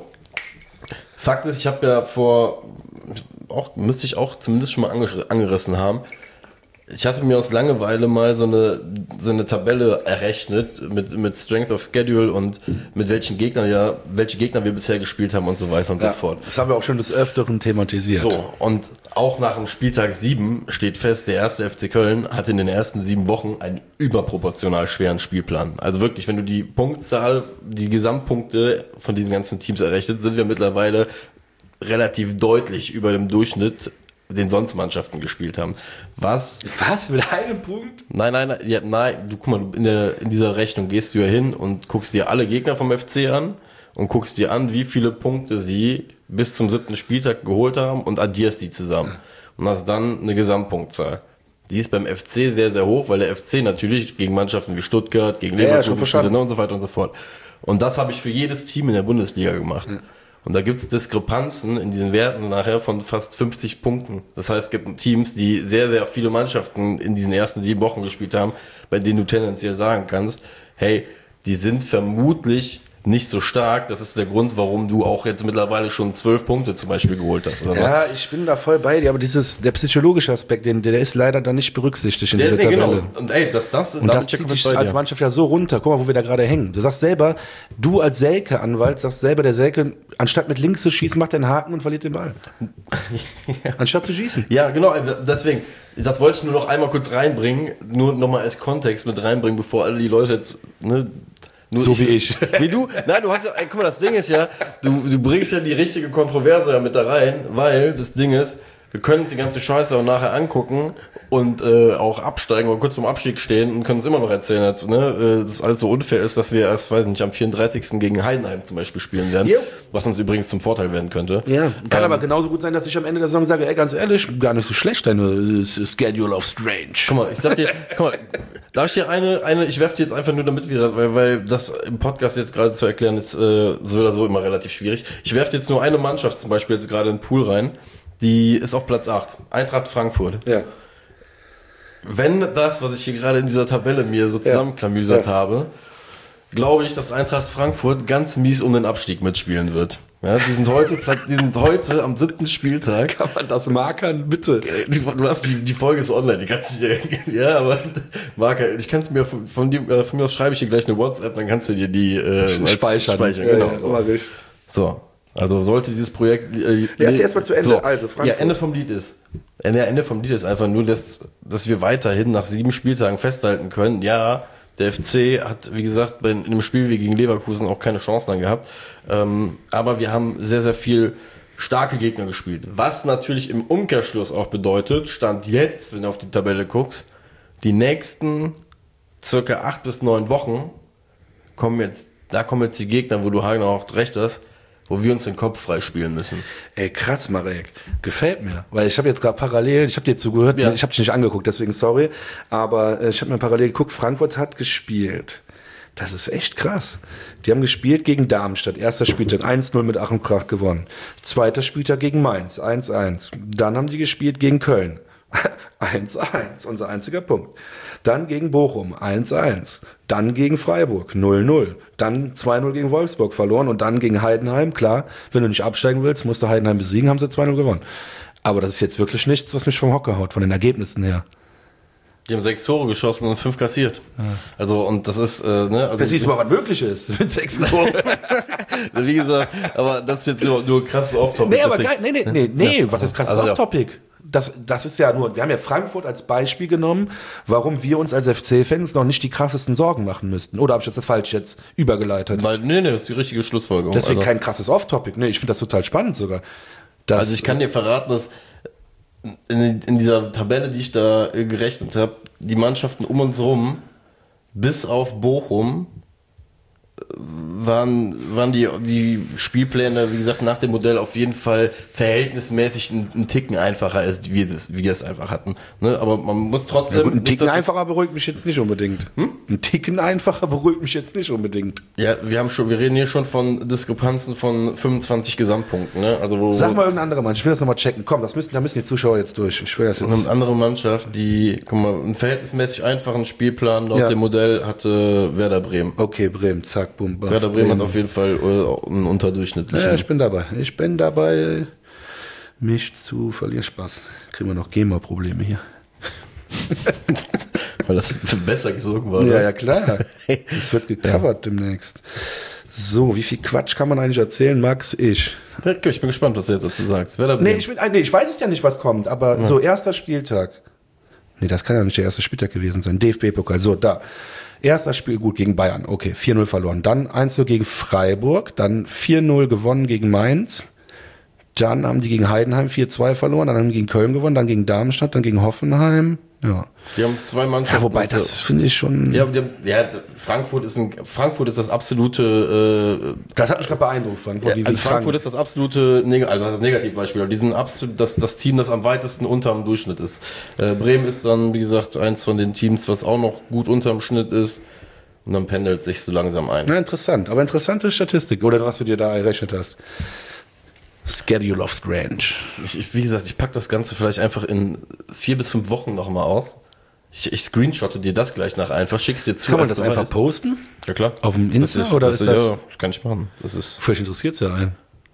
Fakt ist, ich habe ja vor, auch müsste ich auch zumindest schon mal ange- angerissen haben, ich hatte mir aus Langeweile mal so eine so eine Tabelle errechnet mit mit Strength of Schedule und mit welchen Gegnern ja welche Gegner wir bisher gespielt haben und so weiter und ja, so fort. Das haben wir auch schon des Öfteren thematisiert. So, und auch nach dem Spieltag sieben steht fest, der erste F C Köln hatte in den ersten sieben Wochen einen überproportional schweren Spielplan. Also wirklich, wenn du die Punktzahl, die Gesamtpunkte von diesen ganzen Teams errechnet, sind wir mittlerweile relativ deutlich über dem Durchschnitt, den sonst Mannschaften gespielt haben. Was? Was? Mit einem Punkt? Nein, nein, nein, ja, nein, du guck mal, in, der, in dieser Rechnung gehst du ja hin und guckst dir alle Gegner vom F C an und guckst dir an, wie viele Punkte sie bis zum siebten Spieltag geholt haben und addierst die zusammen. Und hast dann eine Gesamtpunktzahl. Die ist beim F C sehr, sehr hoch, weil der F C natürlich gegen Mannschaften wie Stuttgart, gegen Leverkusen ja, ja, und so weiter und so fort. Und das habe ich für jedes Team in der Bundesliga gemacht. Ja. Und da gibt's Diskrepanzen in diesen Werten nachher von fast fünfzig Punkten. Das heißt, es gibt Teams, die sehr, sehr viele Mannschaften in diesen ersten sieben Wochen gespielt haben, bei denen du tendenziell sagen kannst, hey, die sind vermutlich nicht so stark. Das ist der Grund, warum du auch jetzt mittlerweile schon zwölf Punkte zum Beispiel geholt hast. Oder ja, ich bin da voll bei dir, aber dieses, der psychologische Aspekt, den, der ist leider dann nicht berücksichtigt in der, dieser nee, Tabelle. Genau. Und ey, das, das, und das zieht dich als Mannschaft ja so runter. Guck mal, wo wir da gerade hängen. Du sagst selber, du als Selke-Anwalt sagst selber, der Selke, anstatt mit links zu schießen, macht er einen Haken und verliert den Ball. ja. Anstatt zu schießen. Ja, genau, deswegen, das wollte ich nur noch einmal kurz reinbringen, nur nochmal als Kontext mit reinbringen, bevor alle die Leute jetzt, ne, Nur so ich, wie ich. Wie du? Nein, du hast ja, ey, guck mal, das Ding ist ja, du, du bringst ja die richtige Kontroverse ja mit da rein, weil das Ding ist, wir können uns die ganze Scheiße auch nachher angucken und äh, auch absteigen oder kurz vorm Abstieg stehen und können uns immer noch erzählen, dass, ne, dass alles so unfair ist, dass wir erst, weiß nicht, am vierunddreißigsten gegen Heidenheim zum Beispiel spielen werden, jo. was uns übrigens zum Vorteil werden könnte. Ja, kann ähm, aber genauso gut sein, dass ich am Ende der Saison sage, ey, ganz ehrlich, gar nicht so schlecht, deine Schedule of Strange. Guck mal, ich sag dir, guck mal, darf ich dir eine, eine, ich werf dir jetzt einfach nur damit wieder, weil, weil das im Podcast jetzt gerade zu erklären ist, äh, so oder so immer relativ schwierig. Ich werf dir jetzt nur eine Mannschaft zum Beispiel jetzt gerade in den Pool rein, die ist auf Platz acht. Eintracht Frankfurt. Ja. Wenn das, was ich hier gerade in dieser Tabelle mir so zusammenklamüsert ja. habe, glaube ich, dass Eintracht Frankfurt ganz mies um den Abstieg mitspielen wird. Ja, die sind heute, die sind heute am siebten Spieltag. Kann man das markern, bitte? Du hast die, die Folge ist online, die kannst du dir, ja, aber Marker, ich kann es mir von, von, dir, äh, von mir aus schreibe ich dir gleich eine WhatsApp, dann kannst du dir die äh, speichern. speichern. Genau, ja, so. so. Also sollte dieses Projekt. Äh, Jetzt erstmal zu Ende. So. Also Frankfurt. Ja, Ende vom Lied ist. Ende, Ende vom Lied ist einfach nur, dass, dass wir weiterhin nach sieben Spieltagen festhalten können. Ja, der F C hat, wie gesagt, bei, in einem Spiel wie gegen Leverkusen auch keine Chance dann gehabt. Ähm, aber wir haben sehr, sehr viel starke Gegner gespielt. Was natürlich im Umkehrschluss auch bedeutet, Stand jetzt, wenn du auf die Tabelle guckst, die nächsten circa acht bis neun Wochen kommen jetzt, da kommen jetzt die Gegner, wo du Hagen auch recht hast, wo wir uns den Kopf freispielen müssen. Ey, krass, Marek. Gefällt mir. Weil ich habe jetzt gerade parallel, ich habe dir zugehört, ja. Ich habe dich nicht angeguckt, deswegen sorry. Aber äh, ich habe mir parallel geguckt, Frankfurt hat gespielt. Das ist echt krass. Die haben gespielt gegen Darmstadt. Erster Spieltag eins null mit Ach und Krach gewonnen. Zweiter Spieltag gegen Mainz eins eins. Dann haben die gespielt gegen Köln. eins eins, unser einziger Punkt. Dann gegen Bochum, eins eins. Dann gegen Freiburg, null null. Dann zwei null gegen Wolfsburg verloren und dann gegen Heidenheim. Klar, wenn du nicht absteigen willst, musst du Heidenheim besiegen, haben sie zwei null gewonnen. Aber das ist jetzt wirklich nichts, was mich vom Hocker haut, von den Ergebnissen her. Die haben sechs Tore geschossen und fünf kassiert. Ja. Also, und das ist, äh, ne. Also das siehst du mal, was möglich ist mit sechs Toren. Wie gesagt, aber das ist jetzt nur, nur krasses Off-Topic. Nee, aber geil, nee, nee, nee, nee, ja. was ist krasses also, Off-Topic? Das, das ist ja nur, wir haben ja Frankfurt als Beispiel genommen, warum wir uns als F C-Fans noch nicht die krassesten Sorgen machen müssten. Oder habe ich das falsch jetzt übergeleitet? Nein, nee, nee, das ist die richtige Schlussfolgerung. Deswegen also, kein krasses Off-Topic. Nee, ich finde das total spannend sogar. Das, also ich kann dir verraten, dass in, in dieser Tabelle, die ich da gerechnet habe, die Mannschaften um uns rum, bis auf Bochum, waren, waren die, die Spielpläne, wie gesagt, nach dem Modell auf jeden Fall verhältnismäßig einen, einen Ticken einfacher, als wir das, wir es einfach hatten. Ne? Aber man muss trotzdem... Ja gut, ein Ticken einfacher beruhigt mich jetzt nicht unbedingt. Hm? Ein Ticken einfacher beruhigt mich jetzt nicht unbedingt. Ja, wir haben schon, wir reden hier schon von Diskrepanzen von fünfundzwanzig Gesamtpunkten. Ne? Also wo, Sag mal irgendeine andere Mannschaft, ich will das nochmal checken. Komm, das müssen, da müssen die Zuschauer jetzt durch. Ich will das jetzt... Eine andere Mannschaft, die, guck mal, einen verhältnismäßig einfachen Spielplan laut ja. dem Modell hatte Werder Bremen. Okay, Bremen, zack. Boom, Werder Bremen, Bremen hat auf jeden Fall äh, einen unterdurchschnittlichen. Ja, ich bin dabei. Ich bin dabei, mich zu verlieren. Spaß. Kriegen wir noch GEMA-Probleme hier. Weil das besser gesungen war. Ja, oder? Ja, klar. Das wird gecovert ja. demnächst. So, wie viel Quatsch kann man eigentlich erzählen, Max? Ich. Ja, ich bin gespannt, was du jetzt dazu sagst. Werder nee, ich bin, nee, ich weiß es ja nicht, was kommt, aber ja. so erster Spieltag. Nee, das kann ja nicht der erste Spieltag gewesen sein. D F B-Pokal, so, da. Erster Spiel gut gegen Bayern, okay, vier null verloren. Dann eins null gegen Freiburg, dann vier null gewonnen gegen Mainz. Dann haben die gegen Heidenheim vier zwei verloren, dann haben die gegen Köln gewonnen, dann gegen Darmstadt, dann gegen Hoffenheim. Ja. Die haben zwei Mannschaften. Ja, wobei, das finde ich schon... Ja, die haben, ja, Frankfurt ist ein, Frankfurt ist das absolute... Äh, das hat mich gerade beeindruckt, Frankfurt. Ja, wie also Frankfurt Frank. ist das absolute, also das Negativbeispiel, aber die sind absolut das, das Team, das am weitesten unterm Durchschnitt ist. Äh, Bremen ist dann, wie gesagt, eins von den Teams, was auch noch gut unterm Schnitt ist. Und dann pendelt sich so langsam ein. Na, interessant, aber interessante Statistik, oder was du dir da errechnet hast. Schedule of Strange. Ich, ich, wie gesagt, ich packe das Ganze vielleicht einfach in vier bis fünf Wochen nochmal aus. Ich, ich screenshotte dir das gleich nach einfach, schick's dir zu. Kann man das einfach ist. posten? Ja klar. Auf dem Insta das ist, oder das ist das? Ja, das kann ich machen. Das ist. Vielleicht interessiert es ja einen.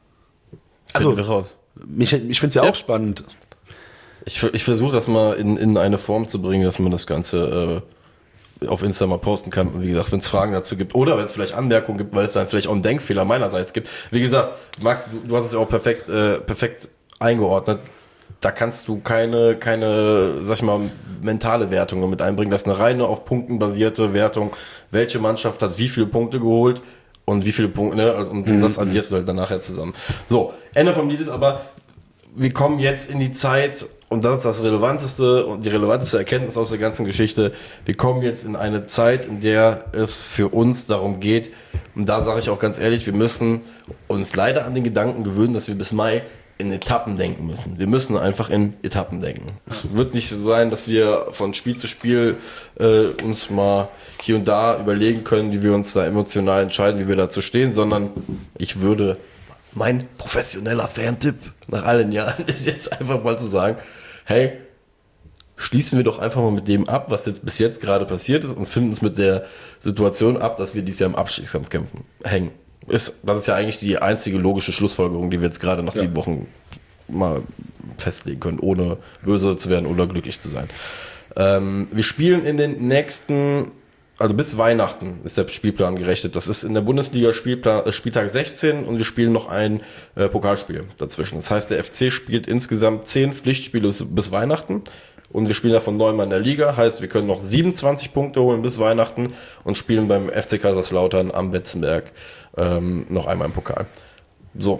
Also wir raus. Mich, ich finde es ja, ja auch spannend. Ich, ich versuche das mal in, in eine Form zu bringen, dass man das Ganze äh, auf Insta mal posten kann. Und wie gesagt, wenn es Fragen dazu gibt oder wenn es vielleicht Anmerkungen gibt, weil es dann vielleicht auch einen Denkfehler meinerseits gibt. Wie gesagt, Max, du, du hast es ja auch perfekt, äh, perfekt eingeordnet. Da kannst du keine, keine, sag ich mal, mentale Wertungen mit einbringen. Das ist eine reine auf Punkten basierte Wertung. Welche Mannschaft hat wie viele Punkte geholt und wie viele Punkte, ne? Und mhm. das addierst du halt dann nachher zusammen. So, Ende vom Lied ist aber, wir kommen jetzt in die Zeit, und das ist das Relevanteste und die relevanteste Erkenntnis aus der ganzen Geschichte, wir kommen jetzt in eine Zeit, in der es für uns darum geht, und da sage ich auch ganz ehrlich, wir müssen uns leider an den Gedanken gewöhnen, dass wir bis Mai in Etappen denken müssen. Wir müssen einfach in Etappen denken. Es wird nicht so sein, dass wir von Spiel zu Spiel äh, uns mal hier und da überlegen können, wie wir uns da emotional entscheiden, wie wir dazu stehen, sondern ich würde, mein professioneller Fan-Tipp nach allen Jahren ist jetzt einfach mal zu sagen, hey, schließen wir doch einfach mal mit dem ab, was jetzt bis jetzt gerade passiert ist und finden uns mit der Situation ab, dass wir dieses Jahr im Abstiegskampf kämpfen, hängen. Ist, das ist ja eigentlich die einzige logische Schlussfolgerung, die wir jetzt gerade nach ja. sieben Wochen mal festlegen können, ohne böse zu werden oder glücklich zu sein. Ähm, wir spielen in den nächsten, also bis Weihnachten ist der Spielplan gerechnet. Das ist in der Bundesliga Spielplan, äh, Spieltag sechzehn und wir spielen noch ein äh, Pokalspiel dazwischen. Das heißt, der F C spielt insgesamt zehn Pflichtspiele bis, bis Weihnachten. Und wir spielen davon neunmal in der Liga, heißt, wir können noch siebenundzwanzig Punkte holen bis Weihnachten und spielen beim F C Kaiserslautern am Betzenberg ähm, noch einmal im Pokal. So,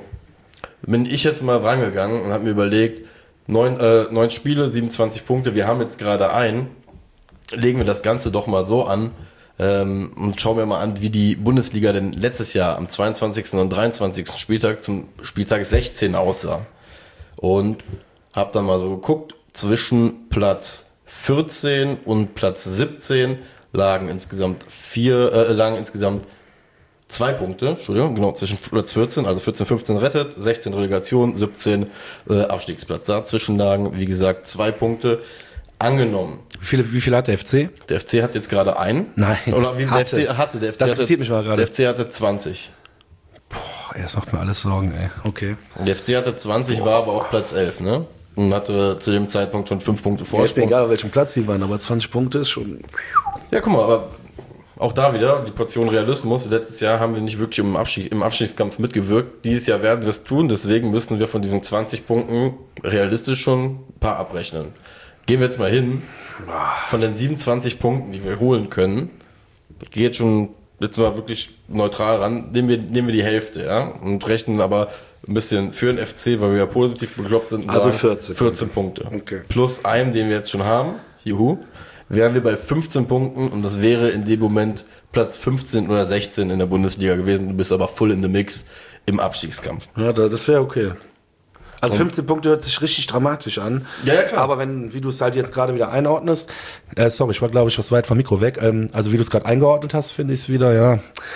bin ich jetzt mal rangegangen und habe mir überlegt, neun, äh, neun Spiele, siebenundzwanzig Punkte, wir haben jetzt gerade ein, legen wir das Ganze doch mal so an ähm, und schauen wir mal an, wie die Bundesliga denn letztes Jahr am zweiundzwanzigsten und dreiundzwanzigsten Spieltag zum Spieltag sechzehn aussah. Und habe dann mal so geguckt, zwischen Platz vierzehn und Platz siebzehn lagen insgesamt vier, äh, lagen insgesamt zwei Punkte, Entschuldigung, genau, zwischen Platz vierzehn, also vierzehn, fünfzehn rettet, sechzehn Relegation, siebzehn äh, Abstiegsplatz. Dazwischen lagen, wie gesagt, zwei Punkte. Angenommen. Wie viele, wie viele hat der F C? Der F C hat jetzt gerade einen. Nein. Oder wie hatte. der F C hatte. Der F C das interessiert hatte, mich mal gerade. Der F C hatte zwanzig. Boah, das macht mir alles Sorgen, ey. Okay. Der F C hatte zwanzig, Boah. war aber auf Platz elf, ne? Und hatte zu dem Zeitpunkt schon fünf Punkte Vorsprung. Ja, ist mir egal, auf welchem Platz die waren, aber zwanzig Punkte ist schon... Ja, guck mal, aber auch da wieder die Portion Realismus. Letztes Jahr haben wir nicht wirklich im, Abstieg, im Abstiegskampf mitgewirkt. Dieses Jahr werden wir es tun, deswegen müssen wir von diesen zwanzig Punkten realistisch schon ein paar abrechnen. Gehen wir jetzt mal hin. Von den siebenundzwanzig Punkten, die wir holen können, geht schon jetzt mal wirklich neutral ran, nehmen wir, nehmen wir die Hälfte, ja, und rechnen aber ein bisschen für den F C, weil wir ja positiv bekloppt sind. Also sagen, vierzehn. vierzehn Punkte. Okay. Plus einen, den wir jetzt schon haben, juhu, wären wir bei fünfzehn Punkten und das wäre in dem Moment Platz fünfzehn oder sechzehn in der Bundesliga gewesen. Du bist aber voll in the mix im Abstiegskampf. Ja, das wäre okay. Also fünfzehn Punkte hört sich richtig dramatisch an. Ja, ja, klar. Aber wenn, wie du es halt jetzt gerade wieder einordnest, äh, sorry, ich war glaube ich was weit vom Mikro weg, ähm, also wie du es gerade eingeordnet hast, finde ich es wieder, ja,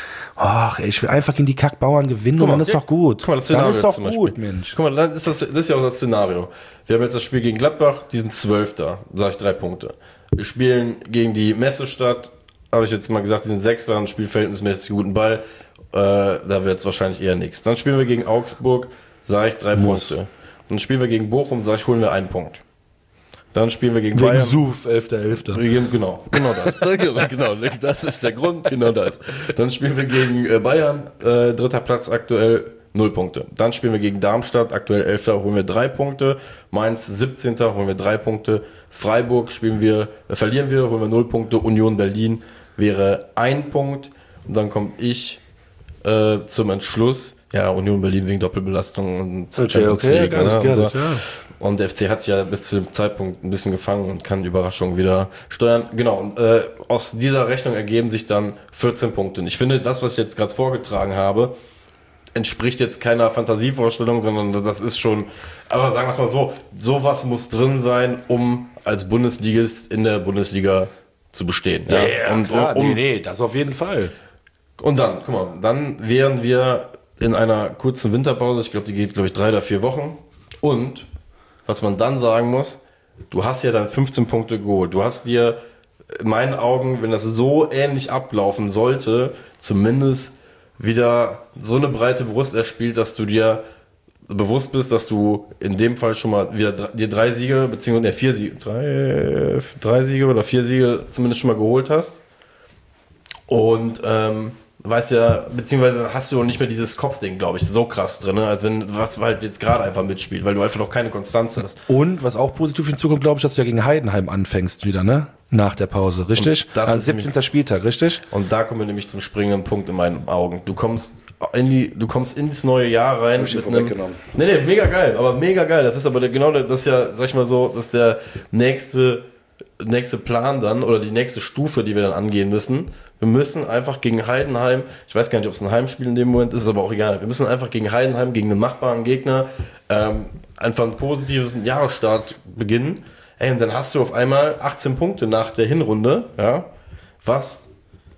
ach ey, ich will einfach gegen die Kackbauern gewinnen und dann ist ja, doch gut. Guck mal, das Szenario dann ist doch zum gut, Beispiel. Mensch. Guck mal, dann ist das, das ist ja auch das Szenario. Wir haben jetzt das Spiel gegen Gladbach, die sind Zwölfter, sage ich drei Punkte. Wir spielen gegen die Messestadt, habe ich jetzt mal gesagt, die sind Sechster, ein Spiel verhältnismäßig guten Ball, äh, da wird es wahrscheinlich eher nichts. Dann spielen wir gegen Augsburg, sage ich drei Muss. Punkte. Dann spielen wir gegen Bochum, sag ich, holen wir einen Punkt. Dann spielen wir gegen Wegen Bayern. Suf, elfter elfter Genau, genau das. genau, das ist der Grund, genau das. Dann spielen wir gegen Bayern, äh, dritter Platz aktuell, null Punkte. Dann spielen wir gegen Darmstadt, aktuell elfter holen wir drei Punkte. Mainz, siebzehnter holen wir drei Punkte. Freiburg spielen wir, äh, verlieren wir, holen wir null Punkte. Union Berlin wäre ein Punkt. Und dann komme ich äh, zum Entschluss, ja, Union Berlin wegen Doppelbelastung und okay, Champions okay, League. ja, Ne, und, so. ja. Und der F C hat sich ja bis zu dem Zeitpunkt ein bisschen gefangen und kann Überraschungen wieder steuern. Genau, und äh, aus dieser Rechnung ergeben sich dann vierzehn Punkte. Und ich finde, das, was ich jetzt gerade vorgetragen habe, entspricht jetzt keiner Fantasievorstellung, sondern das ist schon, aber sagen wir es mal so, sowas muss drin sein, um als Bundesligist in der Bundesliga zu bestehen. Ja, ja und, klar, um, nee, nee, das auf jeden Fall. Und dann, guck mal, dann wären wir in einer kurzen Winterpause, ich glaube, die geht, glaube ich, drei oder vier Wochen. Und was man dann sagen muss, du hast ja dann fünfzehn Punkte geholt. Du hast dir in meinen Augen, wenn das so ähnlich ablaufen sollte, zumindest wieder so eine breite Brust erspielt, dass du dir bewusst bist, dass du in dem Fall schon mal wieder drei, dir drei Siege, beziehungsweise vier Siege, drei, drei Siege oder vier Siege zumindest schon mal geholt hast. Und ähm, weißt ja, beziehungsweise hast du auch nicht mehr dieses Kopfding, glaube ich, so krass drin, als wenn was halt jetzt gerade einfach mitspielt, weil du einfach noch keine Konstanz hast. Und was auch positiv hinzukommt, glaube ich, dass du ja gegen Heidenheim anfängst wieder, ne? Nach der Pause, richtig? Das also ist siebzehnter Spieltag, richtig? Und da kommen wir nämlich zum springenden Punkt in meinen Augen. Du kommst in die, du kommst ins neue Jahr rein. Hab ich mit einem, einem, nee, nee, mega geil, aber mega geil. Das ist aber der, genau, das ist ja, sag ich mal so, das ist der nächste, nächste Plan dann oder die nächste Stufe, die wir dann angehen müssen. Wir müssen einfach gegen Heidenheim, ich weiß gar nicht, ob es ein Heimspiel in dem Moment ist, aber auch egal. Wir müssen einfach gegen Heidenheim, gegen einen machbaren Gegner, ähm, einfach einen positiven Jahresstart beginnen. Ey, und dann hast du auf einmal achtzehn Punkte nach der Hinrunde, ja, was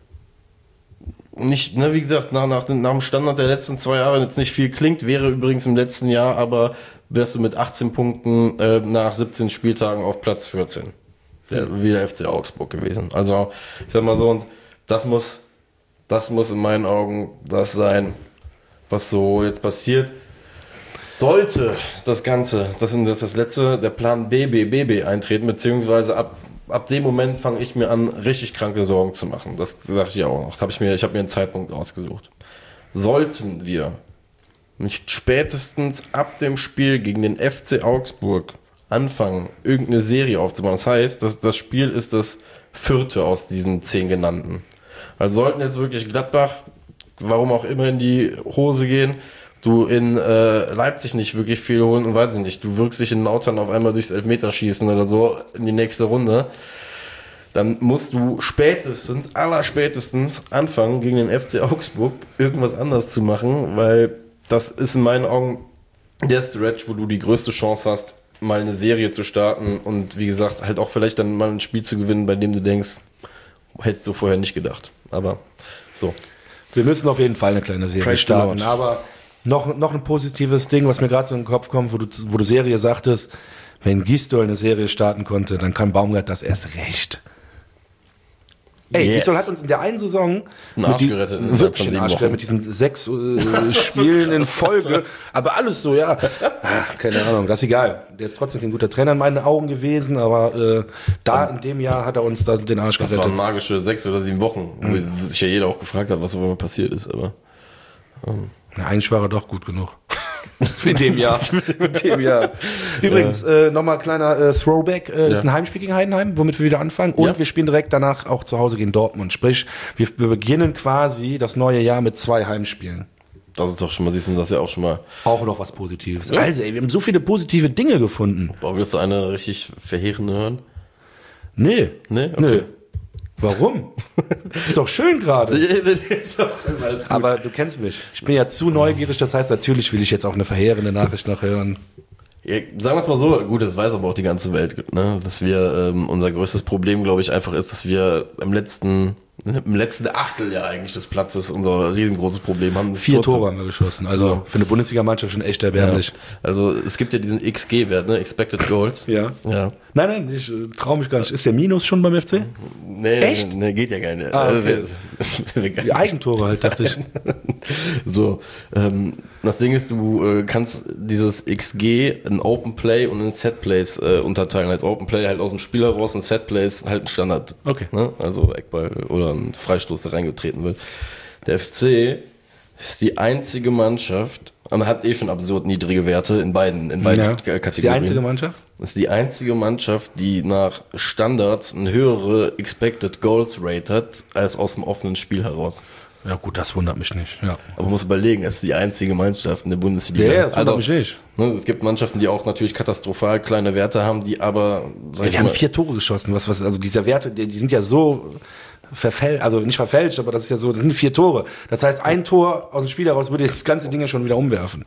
nicht, ne, wie gesagt, nach, nach, nach dem Standard der letzten zwei Jahre jetzt nicht viel klingt, wäre übrigens im letzten Jahr, aber wärst du mit achtzehn Punkten äh, nach siebzehn Spieltagen auf Platz vierzehn. Der, wie der F C Augsburg gewesen. Also, ich sag mal so, und das muss, das muss in meinen Augen das sein, was so jetzt passiert. Sollte das Ganze, das ist das letzte, der Plan B B B B eintreten, beziehungsweise ab, ab dem Moment fange ich mir an, richtig kranke Sorgen zu machen. Das sage ich ja auch noch. Hab ich mir, ich habe mir einen Zeitpunkt ausgesucht. Sollten wir nicht spätestens ab dem Spiel gegen den F C Augsburg anfangen, irgendeine Serie aufzubauen. Das heißt, das, das Spiel ist das vierte aus diesen zehn genannten. Also sollten jetzt wirklich Gladbach, warum auch immer, in die Hose gehen, du in äh, Leipzig nicht wirklich viel holen und weiß ich nicht, du wirkst dich in Lautern auf einmal durchs Elfmeterschießen oder so in die nächste Runde, dann musst du spätestens, allerspätestens anfangen, gegen den F C Augsburg irgendwas anders zu machen, weil das ist in meinen Augen der Stretch, wo du die größte Chance hast, mal eine Serie zu starten und wie gesagt, halt auch vielleicht dann mal ein Spiel zu gewinnen, bei dem du denkst, hättest du vorher nicht gedacht. Aber so. Wir müssen auf jeden Fall eine kleine Serie Praise starten, aber noch, noch ein positives Ding, was mir gerade so in den Kopf kommt, wo du, wo du Serie sagtest, wenn Gisdol eine Serie starten konnte, dann kann Baumgart das erst recht. Ey, Yes. Gisdol hat uns in der einen Saison Einen Arsch die, gerettet innerhalb wirklich von den sieben Arsch Wochen. gerettet mit diesen sechs äh, Spielen in Folge, aber alles so, ja. Ach, keine Ahnung, das ist egal. Der ist trotzdem ein guter Trainer in meinen Augen gewesen, aber äh, da in dem Jahr hat er uns da den Arsch Das gerettet. waren magische sechs oder sieben Wochen, wo sich ja jeder auch gefragt hat, was auf einmal passiert ist, aber ähm. Na, eigentlich war er doch gut genug. In dem Jahr. In dem Jahr. Übrigens, ja. äh, nochmal kleiner äh, Throwback. Äh, Ja. Ist ein Heimspiel gegen Heidenheim, womit wir wieder anfangen. Und Ja. wir spielen direkt danach auch zu Hause gegen Dortmund. Sprich, wir, wir beginnen quasi das neue Jahr mit zwei Heimspielen. Das ist doch schon mal, siehst du, das ist ja auch schon mal. Auch noch was Positives. Ja. Also, ey, wir haben so viele positive Dinge gefunden. Boah, willst du eine richtig verheerende hören? Nee. Nee? Okay. Nö. Warum? Ist doch schön gerade. ist doch- ist alles gut. Aber du kennst mich. Ich bin ja zu neugierig. Das heißt, natürlich will ich jetzt auch eine verheerende Nachricht noch hören. Ja, sagen wir es mal so, gut, das weiß aber auch die ganze Welt, ne? Dass wir, ähm, unser größtes Problem, glaube ich, einfach ist, dass wir im letzten, im letzten Achteljahr eigentlich des Platzes unser riesengroßes Problem haben. Das Vier trotzdem- Tore haben wir geschossen. Also So. für eine Bundesligamannschaft schon echt erbärmlich. Ja. Also es gibt ja diesen X G-Wert, ne? Expected Goals. Ja. Ja. Nein, nein, ich äh, traue mich gar nicht. Ist der Minus schon beim F C? Nee, Echt? Nee, geht ja gar nicht. Ah, Also, okay. wir- wir- Die Eigentore halt, dachte ich. So, ähm, das Ding ist, du äh, kannst dieses X G in Open Play und in Set Plays äh, unterteilen. Als Open Play halt aus dem Spiel heraus und Set Plays halt ein Standard. Okay. Ne? Also Eckball oder ein Freistoß, der reingetreten wird. Der F C ist die einzige Mannschaft, man hat eh schon absurd niedrige Werte in beiden, in beiden Ja. Kategorien. Ist die einzige Mannschaft? Das ist die einzige Mannschaft, die nach Standards eine höhere Expected Goals Rate hat, als aus dem offenen Spiel heraus. Ja gut, das wundert mich nicht. Ja, Aber man muss überlegen, es ist die einzige Mannschaft in der Bundesliga. ja, das wundert mich nicht. Ne, es gibt Mannschaften, die auch natürlich katastrophal kleine Werte haben, die aber, sag Ja, ich die haben mal, vier Tore geschossen. Was, was, also diese Werte, die, die sind ja so verfälscht, also nicht verfälscht, aber das ist ja so, das sind vier Tore. Das heißt, ein Tor aus dem Spiel heraus würde das ganze Ding ja schon wieder umwerfen.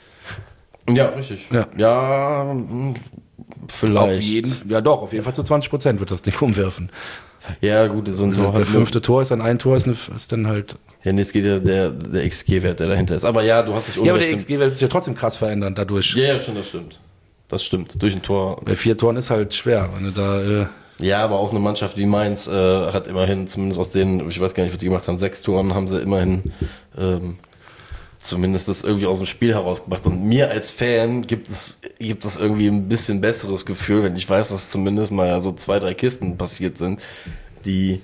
ja, richtig. Ja. Ja, hm, vielleicht. Auf jeden, ja doch, auf jeden Fall zu zwanzig Prozent wird das Ding umwerfen. Ja, gut, so ein Tor Der halt. fünfte Tor ist dann ein Tor, ist, eine, ist dann halt. Ja, nee, es geht ja der, der X G-Wert, der dahinter ist. Aber ja, du hast nicht Ja, aber der unrecht. X G wird sich ja trotzdem krass verändern dadurch. Ja, ja, schon, das stimmt. Das stimmt. Durch ein Tor. Bei vier Toren ist halt schwer, wenn du da. Äh, Ja, aber auch eine Mannschaft wie Mainz äh, hat immerhin, zumindest aus den, ich weiß gar nicht, was die gemacht haben, sechs Toren haben sie immerhin ähm, zumindest das irgendwie aus dem Spiel herausgebracht. Und mir als Fan gibt es gibt es irgendwie ein bisschen besseres Gefühl, wenn ich weiß, dass zumindest mal so zwei, drei Kisten passiert sind, die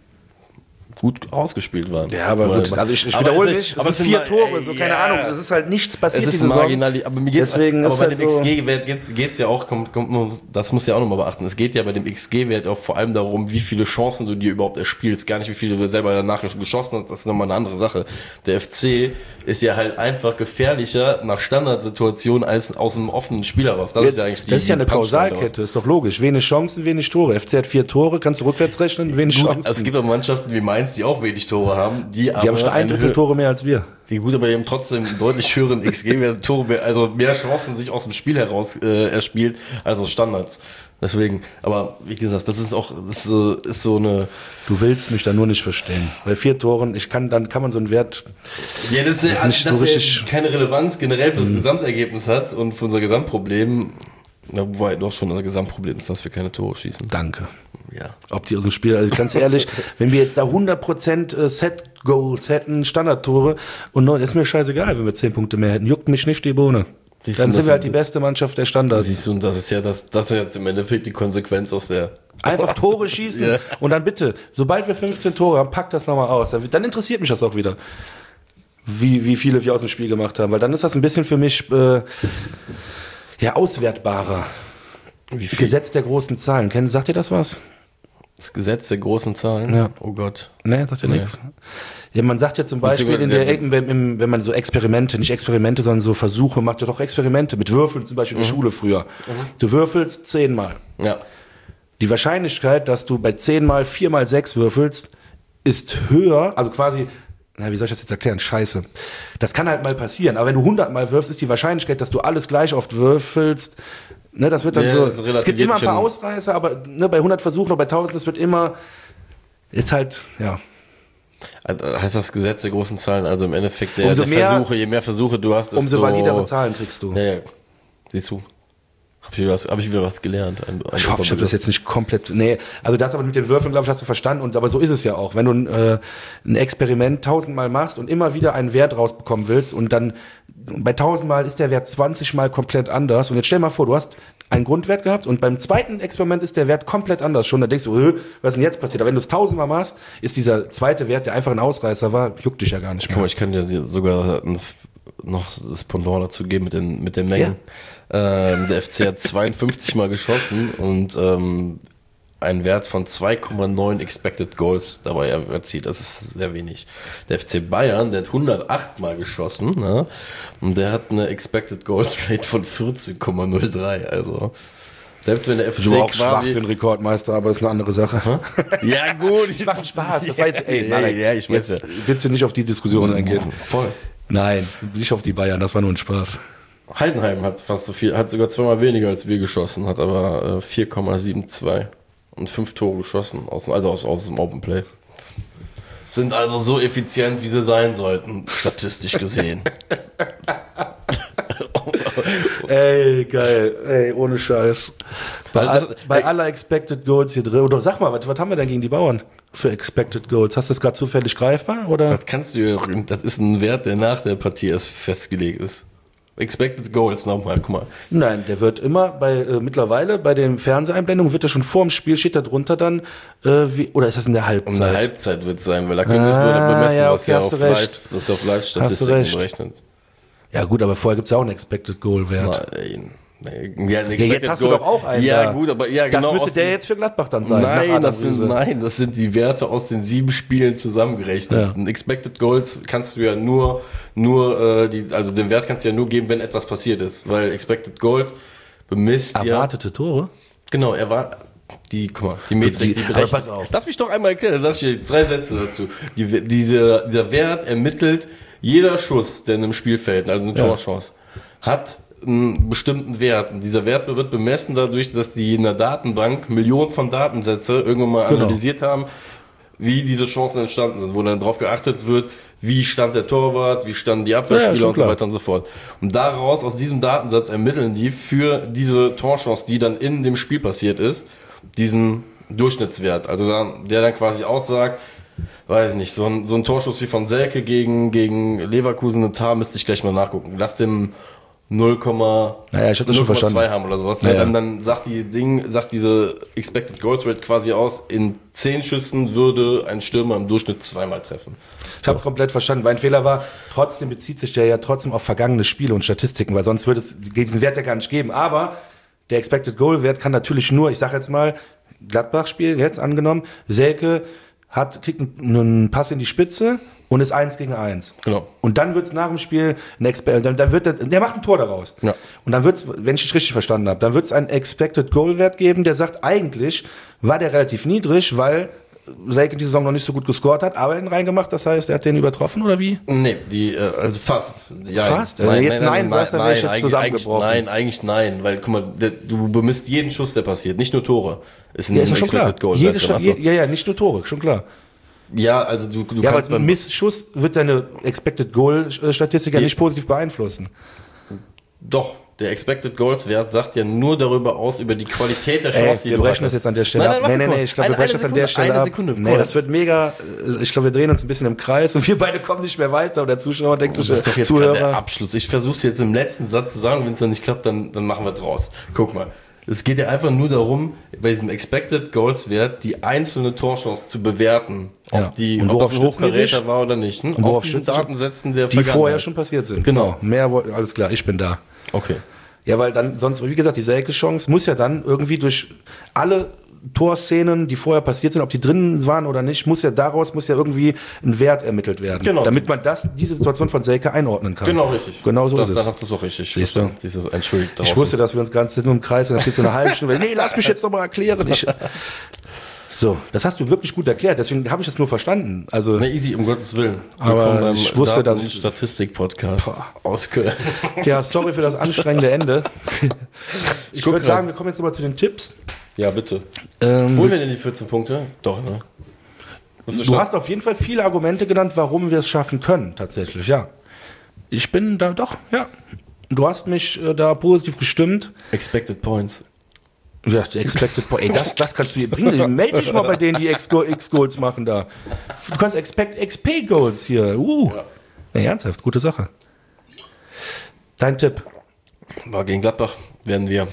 gut ausgespielt waren. Ja, aber Oder- gut, also ich, ich aber wiederhole es- mich, es aber sind es vier sind Tore, mal- so äh, keine ja. Ahnung, es ist halt nichts passiert Es ist diese Saison. marginal, aber mir geht's, Deswegen aber ist bei halt dem so- X G-Wert geht's, geht's ja auch, kommt, kommt, das muss ja auch nochmal beachten. Es geht ja bei dem X G-Wert auch vor allem darum, wie viele Chancen du dir überhaupt erspielst. Gar nicht, wie viele du selber danach geschossen hast, das ist nochmal eine andere Sache. Der F C ist ja halt einfach gefährlicher nach Standardsituationen als aus einem offenen Spiel heraus. Das ist ja eigentlich die Das ist ja eine die Punchline Kausalkette, ist doch logisch. Wenig Chancen, wenig Tore. F C hat vier Tore, kannst du rückwärts rechnen, wenig daraus. Chancen. Gut, es gibt auch Mannschaften wie Mainz, die auch wenig Tore haben, die, die haben schon ein eine Drittel Hö- Tore mehr als wir. Die gut, aber die haben trotzdem einen deutlich höheren X G-Wert, Tore mehr, also mehr Chancen sich aus dem Spiel heraus äh, erspielt, als aus Standards. Deswegen, aber wie gesagt, das ist auch, das ist so, ist so eine. Du willst mich da nur nicht verstehen. Bei vier Toren, ich kann, dann kann man so einen Wert. Ja, das ist, ist ja, nicht dass so er richtig- keine Relevanz generell für das Gesamtergebnis hat und für unser Gesamtproblem. Na, wobei doch schon unser Gesamtproblem ist, dass wir keine Tore schießen. Danke. ja. Ob die aus dem Spiel, also ganz ehrlich, wenn wir jetzt da hundert Prozent Set-Goals hätten, Standardtore und neun, ist mir scheißegal, wenn wir zehn Punkte mehr hätten. Juckt mich nicht die Bohne. Siehst Dann du, sind das- wir halt die beste Mannschaft der Standards. Siehst du, und das ist ja das, das ist jetzt im Endeffekt die Konsequenz aus der. Einfach Tore schießen Ja. und dann bitte, sobald wir fünfzehn Tore haben, packt das nochmal aus. Dann, dann interessiert mich das auch wieder, wie, wie viele wir aus dem Spiel gemacht haben. Weil dann ist das ein bisschen für mich äh, ja, auswertbarer. Wie viel? Gesetz der großen Zahlen. Kennt, sagt ihr das was? Das Gesetz der großen Zahlen? Ja. Oh Gott. Nee, sagt ihr Nee. nichts. Ja, man sagt ja zum Beispiel in Beziehungsweise- der, wenn, wenn, wenn man so Experimente, nicht Experimente, sondern so Versuche macht, ja doch Experimente mit Würfeln, zum Beispiel in der Schule früher. Du würfelst zehnmal. Ja. Die Wahrscheinlichkeit, dass du bei zehnmal viermal sechs würfelst, ist höher, also quasi, na, wie soll ich das jetzt erklären? Scheiße. Das kann halt mal passieren, aber wenn du hundertmal wirfst, ist die Wahrscheinlichkeit, dass du alles gleich oft würfelst, ne, das wird dann Ja, so, das es relativiert gibt immer ein paar schon. Ausreißer, aber ne, bei hundert Versuchen oder bei tausend, das wird immer, ist halt, ja. Also heißt das Gesetz der großen Zahlen, also im Endeffekt der, Umso der mehr- Versuche, je mehr Versuche du hast, Umso desto validere Zahlen kriegst du. Ja, ja. Siehst du. Hab ich, wieder was, hab ich wieder was gelernt. Ein, ein Ich hoffe, ich habe das jetzt nicht komplett. Nee, also das aber mit den Würfeln, glaube ich, hast du verstanden. Und aber so ist es ja auch. Wenn du äh, ein Experiment tausendmal machst und immer wieder einen Wert rausbekommen willst und dann bei tausendmal ist der Wert zwanzigmal komplett anders. Und jetzt stell mal vor, du hast einen Grundwert gehabt und beim zweiten Experiment ist der Wert komplett anders schon. Da denkst du, "Hö, was ist denn jetzt passiert? Aber wenn du es tausendmal machst, ist dieser zweite Wert, der einfach ein Ausreißer war, juckt dich ja gar nicht Guck mal, mehr. ich kann dir sogar ein, noch das Pendant dazu geben mit den, mit den Mengen. Ähm, der F C hat zweiundfünfzig Mal geschossen und ähm, einen Wert von zwei Komma neun Expected Goals dabei erzielt. Das ist sehr wenig. Der F C Bayern, der hat hundertacht Mal geschossen, ne? Und der hat eine Expected Goals Rate von vierzehn Komma null drei. Also selbst wenn der F C Ich bin auch schwach quasi für einen Rekordmeister, aber ist eine andere Sache. ja gut, Ich mache Spaß. Das war jetzt, ey, ja, Marek, ja, ich weiß jetzt bitte nicht auf die Diskussion eingehen. voll. Nein, nicht auf die Bayern, das war nur ein Spaß. Heidenheim hat fast so viel, hat sogar zweimal weniger als wir geschossen, hat aber äh, vier Komma zweiundsiebzig und fünf Tore geschossen, aus, also aus, aus dem Open Play. Sind also so effizient, wie sie sein sollten, statistisch gesehen. Ey, geil. Ey, ohne Scheiß. Bei, Weil das- all, bei aller Expected Goals hier drin. Oder sag mal, was, was haben wir denn gegen die Bauern für Expected Goals? Hast du das gerade zufällig greifbar? Oder? Das kannst du, ja- das ist ein Wert, der nach der Partie erst festgelegt ist. Expected Goals nochmal, guck mal. Nein, der wird immer bei, äh, mittlerweile bei den Fernseheinblendungen wird er schon vor dem Spiel, steht da drunter dann, äh, wie, oder ist das in der Um Halbzeit? eine Halbzeit wird es sein, weil da können sie es Ah, bemessen, ja, was okay, ja hast auf du recht. Live, was auf Hast du Live-Statistiken recht. berechnet. Ja gut, aber vorher gibt es ja auch einen Expected Goal Wert. Nein. Nee, Ja, ein Ja, Expected jetzt hast du Goal. doch auch einen. Ja, da. gut, aber ja, genau. Das müsste aus der dem- jetzt für Gladbach dann sein. Nein, nach das sind, Analyse. nein, das sind die Werte aus den sieben Spielen zusammengerechnet. Ja. Ein Expected Goals kannst du ja nur, nur äh, die, also den Wert kannst du ja nur geben, wenn etwas passiert ist, weil Expected Goals bemisst ja. Erwartete Tore? Genau, er war die, guck mal, die Metrik, Die- die aber berechnet. pass auf. Lass mich doch einmal erklären, dann sag ich dir drei Sätze dazu. Die, diese, dieser Wert ermittelt, jeder Schuss, der in einem Spiel fällt, also eine Ja. Torchance, hat einen bestimmten Wert. Und dieser Wert wird bemessen dadurch, dass die in der Datenbank Millionen von Datensätze irgendwann mal Genau. analysiert haben, wie diese Chancen entstanden sind, wo dann darauf geachtet wird, wie stand der Torwart, wie standen die Ja, Abwehrspieler schon und so klar. weiter und so fort. Und daraus, aus diesem Datensatz ermitteln die für diese Torchance, die dann in dem Spiel passiert ist, diesen Durchschnittswert. Also dann, der dann quasi aussagt, weiß ich nicht, so ein, so ein Torschuss wie von Selke gegen, gegen Leverkusen in Tar müsste ich gleich mal nachgucken. Lass dem null Komma Naja, ich hab das schon null Komma zwei verstanden. haben oder sowas. Ja, ja. Dann, dann sagt die Ding, sagt diese Expected Goals Rate quasi aus, in zehn Schüssen würde ein Stürmer im Durchschnitt zweimal treffen. Ich habe es komplett verstanden. Mein Fehler war, trotzdem bezieht sich der ja trotzdem auf vergangene Spiele und Statistiken, weil sonst würde es diesen Wert ja gar nicht geben. Aber der Expected Goal Wert kann natürlich nur, ich sage jetzt mal, Gladbach-Spiel jetzt angenommen, Selke hat, kriegt einen, einen Pass in die Spitze und ist eins gegen eins. Genau. Und dann wird's nach dem Spiel ein Expe- dann, dann wird der, der macht ein Tor daraus. Ja. Und dann wird's, wenn ich dich richtig verstanden habe, dann wird's einen Expected Goal Wert geben, der sagt, eigentlich war der relativ niedrig, weil Selke die Saison noch nicht so gut gescored hat, aber ihn reingemacht, das heißt, er hat den übertroffen oder wie? Nee, die, äh, also fast. Ja, Fast? Also jetzt nein sagst, dann wär ich jetzt eigentlich- zusammengebrochen. Eigentlich, nein, eigentlich nein, weil guck mal, der, du bemisst jeden Schuss, der passiert, nicht nur Tore. Ist in Ja, ist ja diesem schon klar. Expected Goal Jede Wert Sta- drin, je, also. ja, ja, nicht nur Tore, schon klar. Ja, also du, du Ja, kannst aber beim Missschuss wird deine Expected Goal Statistik ja Je- nicht positiv beeinflussen. Doch, Der Expected Goals Wert sagt ja nur darüber aus, über die Qualität der Chance, Ey, die wir du brechen das hast. jetzt an der Stelle nein, ab. nein, Nee, nee, warte nee, mal. ich glaube, wir Eine- brechen eine das an der Sekunde, Stelle eine ab. Sekunde, Nee, cool. das wird mega, ich glaube, wir drehen uns ein bisschen im Kreis und wir beide kommen nicht mehr weiter und der Zuschauer denkt sich, Das ist doch jetzt gerade der Zuhörer, Abschluss. Ich versuche es jetzt im letzten Satz zu sagen, wenn es dann nicht klappt, dann, dann machen wir draus. Guck mal. Es geht ja einfach nur darum, bei diesem Expected Goals Wert die einzelne Torchance zu bewerten. Ob, Ja. die, Und ob worauf das ein stützen die sich? Hochkaräter war oder nicht. Hm? Und worauf Auf diesen stützen die sich? Datensätzen der die vorher Vergangenheit. schon passiert sind. Genau. Mehr, wo- alles klar, ich bin da. Okay. Ja, weil dann sonst, wie gesagt, die Selke-Chance muss ja dann irgendwie durch alle Torszenen, die vorher passiert sind, ob die drin waren oder nicht, muss ja daraus muss ja irgendwie ein Wert ermittelt werden, Genau. damit man das diese Situation von Selke einordnen kann. Genau, richtig. Genau so das, ist Dann es. hast du es auch richtig. Siehst du? verstanden. Siehst du, entschuldigt Ich draußen. wusste, dass wir uns ganz nur im Kreis sind, das geht so eine halbe Stunde. Nee, lass mich jetzt noch mal erklären. Ich, so, das hast du wirklich gut erklärt, deswegen habe ich das nur verstanden. Also Na easy, um Gottes Willen. Aber Willkommen beim ich wusste, Daten- dass- und Statistik-Podcast aus Köln. ja, sorry für das anstrengende Ende. Ich guck würde grad. sagen, wir kommen jetzt nochmal zu den Tipps. Ja, bitte. Ähm, Holen wir denn die vierzehn Punkte? Doch, ne? Das ist Du schon- hast auf jeden Fall viele Argumente genannt, warum wir es schaffen können, tatsächlich, ja. Ich bin da doch, ja. Du hast mich äh, da positiv gestimmt. Expected Points. Ja, die Expected Point. Ey, das, das kannst du hier bringen. Melde dich mal bei denen, die X-Goals machen da. Du kannst Expect X P Goals hier. Uh. Ja. Nee, ernsthaft, gute Sache. Dein Tipp. War gegen Gladbach werden wir.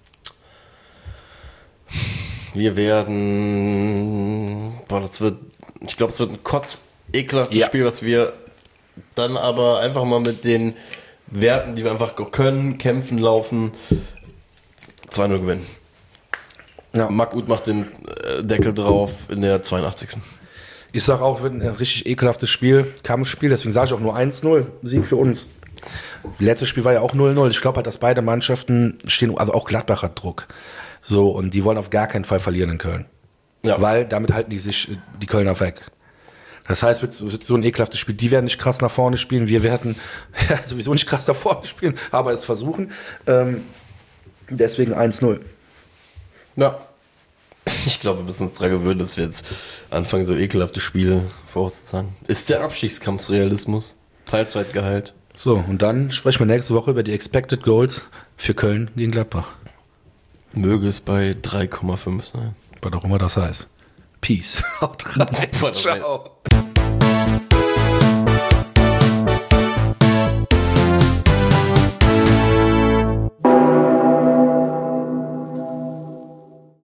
Wir werden. Boah, das wird. Ich glaube, es wird ein kotz ekelhaftes Ja. Spiel, was wir dann aber einfach mal mit den Werten, die wir einfach können, kämpfen, laufen, zwei null gewinnen. Ja. Marc Uth macht den äh, Deckel drauf in der zweiundachtzigsten Ich sag auch, wird ein richtig ekelhaftes Spiel, Kampfspiel, deswegen sage ich auch nur eins null, Sieg für uns. Letztes Spiel war ja auch null null. Ich glaube halt, dass beide Mannschaften stehen, also auch Gladbach hat Druck. So, und die wollen auf gar keinen Fall verlieren in Köln. Ja. Weil damit halten die sich äh, die Kölner weg. Das heißt, wird, wird so ein ekelhaftes Spiel. Die werden nicht krass nach vorne spielen. Wir werden ja, sowieso nicht krass nach vorne spielen, aber es versuchen. Ähm, deswegen eins null. Ja. Ich glaube, wir müssen uns daran gewöhnen, dass wir jetzt anfangen, so ekelhafte Spiele vorauszusagen. Ist der Abstiegskampf Realismus? Teilzeitgehalt? So, und dann sprechen wir nächste Woche über die Expected Goals für Köln gegen Gladbach. Möge es bei drei Komma fünf sein. Was auch immer das heißt. Peace. Haut rein. Was auch immer. Ciao.